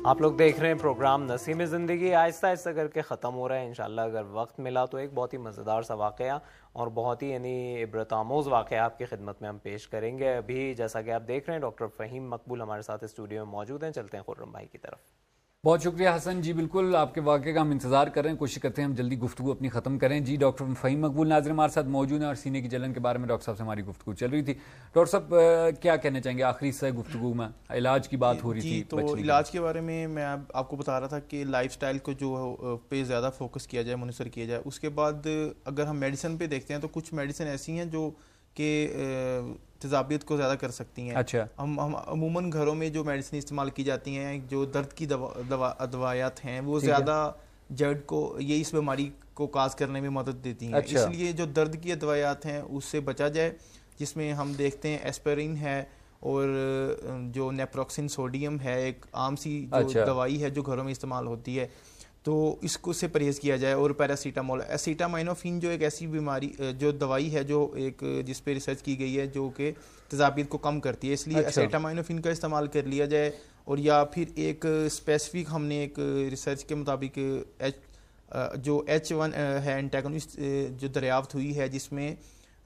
آپ لوگ دیکھ رہے ہیں پروگرام نسیم زندگی. آہستہ آہستہ کر کے ختم ہو رہا ہے. انشاءاللہ اگر وقت ملا تو ایک بہت ہی مزیدار سا واقعہ اور بہت ہی یعنی عبرت آموز واقعہ آپ کی خدمت میں ہم پیش کریں گے. ابھی جیسا کہ آپ دیکھ رہے ہیں ڈاکٹر فہیم مقبول ہمارے ساتھ اسٹوڈیو میں موجود ہیں. چلتے ہیں خرم بھائی کی طرف. بہت شکریہ حسن جی. بالکل آپ کے واقعے کا ہم انتظار کر رہے ہیں, کوشش کرتے ہیں ہم جلدی گفتگو اپنی ختم کریں. جی ڈاکٹر فہیم مقبول ناظرین ہمارے ساتھ موجود ہیں اور سینے کی جلن کے بارے میں ڈاکٹر صاحب سے ہماری گفتگو چل رہی تھی. ڈاکٹر صاحب کیا کہنا چاہیں گے آخری سے گفتگو میں؟ علاج کی بات ہو رہی تھی. تو علاج کے بارے میں میں آپ کو بتا رہا تھا کہ لائف سٹائل کو جو پہ زیادہ فوکس کیا جائے, منحصر کیا جائے. اس کے بعد اگر ہم میڈیسن پہ دیکھتے ہیں تو کچھ میڈیسن ایسی ہیں جو کہ تیزابیت کو زیادہ کر سکتی ہیں. اچھا. ہم ہم عموماً گھروں میں جو میڈیسن استعمال کی جاتی ہیں, جو درد کی دوا ادویات ہیں, وہ زیادہ جرد کو یہ اس بیماری کو کاز کرنے میں مدد دیتی ہیں. اس لیے جو درد کی ادویات ہیں اس سے بچا جائے, جس میں ہم دیکھتے ہیں ایسپرین ہے اور جو نیپروکسن سوڈیم ہے, ایک عام سی جو دوائی ہے جو گھروں میں استعمال ہوتی ہے, تو اس کو سے پرہیز کیا جائے. اور پیراسیٹامول, ایسیٹامائنوفین جو ایک ایسی بیماری جو دوائی ہے جو ایک جس پہ ریسرچ کی گئی ہے جو کہ تیزابیت کو کم کرتی ہے, اس لیے ایسیٹامائنوفین کا استعمال کر لیا جائے. اور یا پھر ایک اسپیسیفک ہم نے ایک ریسرچ کے مطابق ایچ جو ایچ ون ہے انٹیگونسٹ جو دریافت ہوئی ہے, جس میں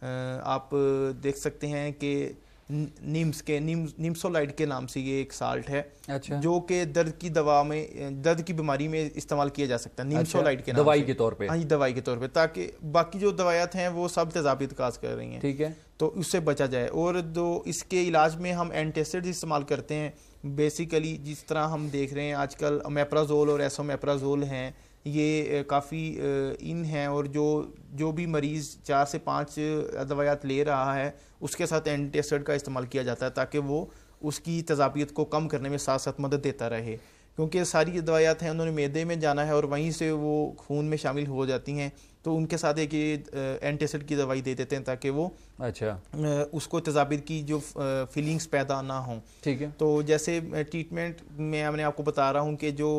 آپ دیکھ سکتے ہیں کہ نیمس کے نیمسولائڈ کے نام سے یہ ایک سالٹ ہے جو کہ درد کی دوا میں درد کی بیماری میں استعمال کیا جا سکتا ہے, نیمسولائڈ کے نام دوائی کے طور پہ. ہاں جی, دوائی کے طور پہ, تاکہ باقی جو دوائیات ہیں وہ سب تیزابیت کاز کر رہی ہیں. ٹھیک ہے, تو اس سے بچا جائے. اور دو اس کے علاج میں ہم اینٹی ایسڈ استعمال کرتے ہیں بیسیکلی, جس طرح ہم دیکھ رہے ہیں آج کل میپرازول اور ایسومیپرازول ہیں, یہ کافی ان ہیں. اور جو جو بھی مریض چار سے پانچ ادویات لے رہا ہے اس کے ساتھ اینٹی ایسڈ کا استعمال کیا جاتا ہے تاکہ وہ اس کی تیزابیت کو کم کرنے میں ساتھ ساتھ مدد دیتا رہے. کیونکہ ساری ادویات ہیں انہوں نے معدے میں جانا ہے اور وہیں سے وہ خون میں شامل ہو جاتی ہیں, تو ان کے ساتھ ایک اینٹی ایسڈ کی دوائی دے دیتے ہیں تاکہ وہ اچھا اس کو تیزابیت کی جو فیلنگز پیدا نہ ہوں. ٹھیک ہے. تو جیسے ٹریٹمنٹ میں ہم نے آپ کو بتا رہا ہوں کہ جو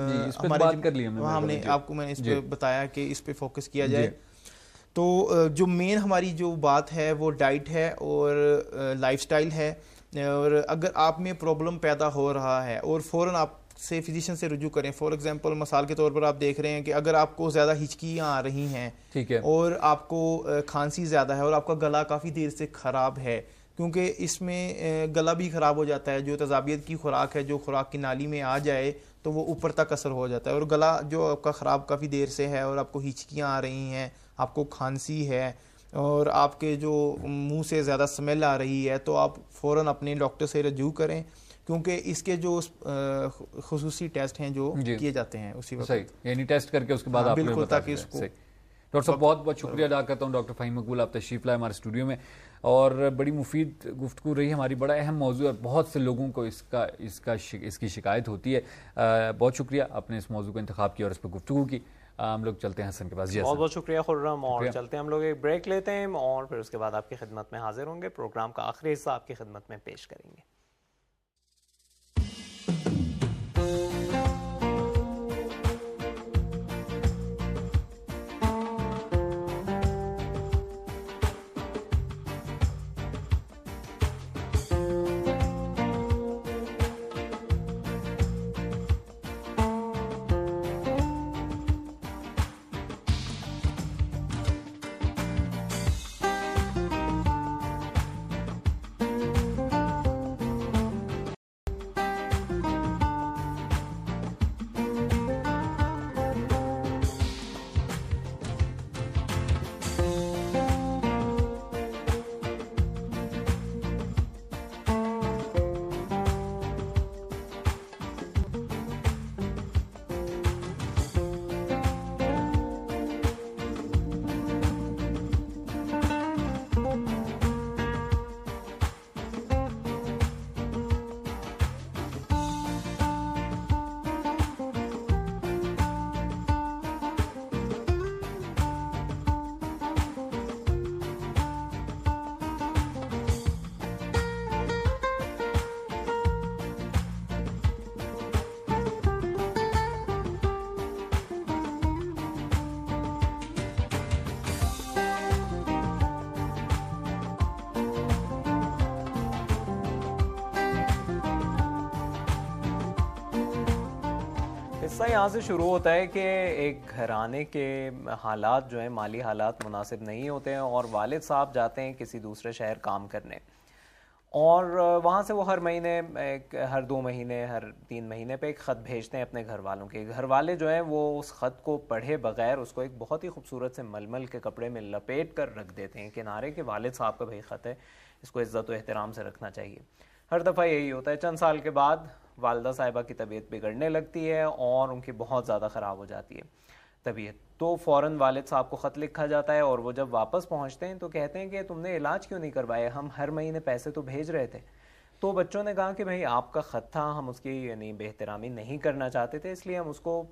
ہمارے ہم نے آپ کو میں نے اس پہ بتایا کہ اس پہ فوکس کیا جائے. تو جو مین ہماری جو بات ہے وہ ڈائٹ ہے اور لائف سٹائل ہے. اور اگر آپ میں پرابلم پیدا ہو رہا ہے اور فوراً آپ سے فزیشین سے رجوع کریں. فار ایگزامپل مثال کے طور پر آپ دیکھ رہے ہیں کہ اگر آپ کو زیادہ ہچکیاں آ رہی ہیں, ٹھیک ہے, اور آپ کو کھانسی زیادہ ہے اور آپ کا گلا کافی دیر سے خراب ہے, کیونکہ اس میں گلا بھی خراب ہو جاتا ہے. جو تیزابیت کی خوراک ہے جو خوراک کی نالی میں آ جائے تو وہ اوپر تک اثر ہو جاتا ہے, اور گلا جو آپ کا خراب کافی دیر سے ہے اور آپ کو ہچکیاں آ رہی ہیں, آپ کو کھانسی ہے اور آپ کے جو منہ سے زیادہ اسمیل آ رہی ہے, تو آپ فوراً اپنے ڈاکٹر سے رجوع کریں, کیونکہ اس کے جو خصوصی ٹیسٹ ہیں جو کیے جاتے ہیں اسی وقت. صحیح, یعنی ٹیسٹ کر کے اس کے بعد آپ بالکل, تاکہ اس کو. ڈاکٹر صاحب بہت بہت شکریہ ادا کرتا ہوں ڈاکٹر فہیم مقبول, آپ تشریف لائے ہمارے اسٹوڈیو میں اور بڑی مفید گفتگو رہی ہماری. بڑا اہم موضوع ہے, بہت سے لوگوں کو اس کا اس کا اس کی شکایت ہوتی ہے. بہت شکریہ آپ نے اس موضوع کو انتخاب کیا اور اس پہ گفتگو کی. ہم لوگ چلتے ہیں حسن کے پاس. بہت بہت شکریہ خرم, اور چلتے ہیں ہم لوگ ایک بریک لیتے ہیں اور پھر اس کے بعد آپ کی خدمت میں حاضر ہوں گے. پروگرام کا آخری حصہ آپ کی خدمت میں پیش کریں گے. قصہ یہاں سے شروع ہوتا ہے کہ ایک گھرانے کے حالات جو ہیں مالی حالات مناسب نہیں ہوتے ہیں اور والد صاحب جاتے ہیں کسی دوسرے شہر کام کرنے اور وہاں سے وہ ہر مہینے ایک ہر دو مہینے ہر تین مہینے پہ ایک خط بھیجتے ہیں اپنے گھر والوں کے. گھر والے جو ہیں وہ اس خط کو پڑھے بغیر اس کو ایک بہت ہی خوبصورت سے ململ کے کپڑے میں لپیٹ کر رکھ دیتے ہیں کنارے کہ والد صاحب کا بھائی خط ہے, اس کو عزت و احترام سے رکھنا چاہیے. ہر دفعہ یہی ہوتا ہے. چند سال کے بعد والدہ صاحبہ کی طبیعت بگڑنے لگتی ہے اور ان کی بہت زیادہ خراب ہو جاتی ہے طبیعت, تو فوراً والد صاحب کو خط لکھا جاتا ہے اور وہ جب واپس پہنچتے ہیں تو کہتے ہیں کہ تم نے علاج کیوں نہیں کروایا, ہم ہر مہینے پیسے تو بھیج رہے تھے. تو بچوں نے کہا کہ بھائی آپ کا خط تھا, ہم اس کی یعنی بے احترامی نہیں کرنا چاہتے تھے, اس لیے ہم اس کو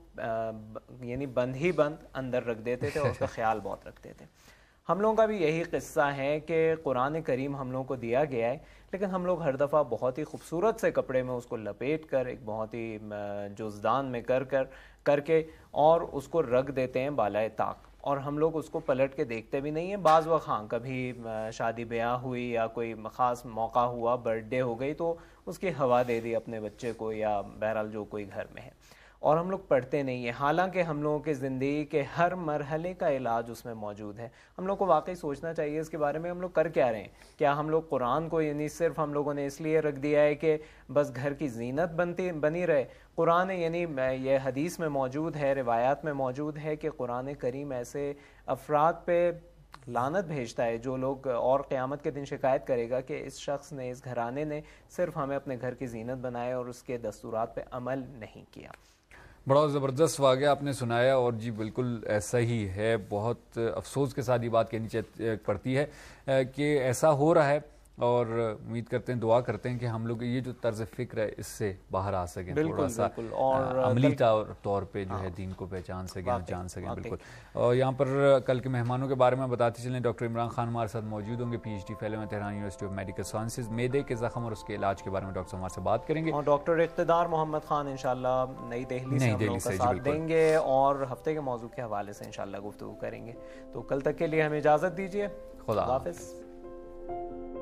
یعنی بند ہی بند اندر رکھ دیتے تھے اور اس کا خیال بہت رکھتے تھے. ہم لوگوں کا بھی یہی قصہ ہے کہ قرآن کریم ہم لوگوں کو دیا گیا ہے لیکن ہم لوگ ہر دفعہ بہت ہی خوبصورت سے کپڑے میں اس کو لپیٹ کر ایک بہت ہی جزدان میں کر کر کر کے اور اس کو رکھ دیتے ہیں بالائے طاق, اور ہم لوگ اس کو پلٹ کے دیکھتے بھی نہیں ہیں. بعض وقت ہاں کبھی شادی بیاہ ہوئی یا کوئی خاص موقع ہوا, برتھ ڈے ہو گئی تو اس کی ہوا دے دی اپنے بچے کو یا بہرحال جو کوئی گھر میں ہے, اور ہم لوگ پڑھتے نہیں ہیں. حالانکہ ہم لوگوں کے زندگی کے ہر مرحلے کا علاج اس میں موجود ہے. ہم لوگ کو واقعی سوچنا چاہیے اس کے بارے میں ہم لوگ کر کیا رہے ہیں. کیا ہم لوگ قرآن کو یعنی صرف ہم لوگوں نے اس لیے رکھ دیا ہے کہ بس گھر کی زینت بنتی بنی رہے. قرآن یعنی یہ حدیث میں موجود ہے, روایات میں موجود ہے کہ قرآن کریم ایسے افراد پہ لعنت بھیجتا ہے جو لوگ, اور قیامت کے دن شکایت کرے گا کہ اس شخص نے, اس گھرانے نے صرف ہمیں اپنے گھر کی زینت بنائے اور اس کے دستورات پہ عمل نہیں کیا. بڑا زبردست واقعہ آپ نے سنایا, اور جی بالکل ایسا ہی ہے. بہت افسوس کے ساتھ یہ بات کہنی پڑتی ہے کہ ایسا ہو رہا ہے, اور امید کرتے ہیں, دعا کرتے ہیں کہ ہم لوگ یہ جو طرز فکر ہے اس سے باہر آ سکیں, تھوڑا سا اور عملی طور پہ جو ہے دین کو پہچان سکیں, جان سکیں. بالکل. اور یہاں پر کل کے مہمانوں کے بارے میں بتاتے چلیں, ڈاکٹر عمران خان ہمارے ساتھ موجود ہوں گے, پی ایچ ڈی فیلو ہیں Tehran university of medical sciences. میدے کے زخم اور اس کے علاج کے بارے میں ڈاکٹر ہمارے سے بات کریں گے, اور ڈاکٹر اقتدار محمد خان انشاءاللہ نئی دہلی سے ہم لوگوں کا ساتھ دیں گے اور ہفتے کے موضوع کے حوالے سے انشاءاللہ گفتگو کریں گے. تو کل تک کے لیے ہمیں اجازت دیجیے. خدا حافظ.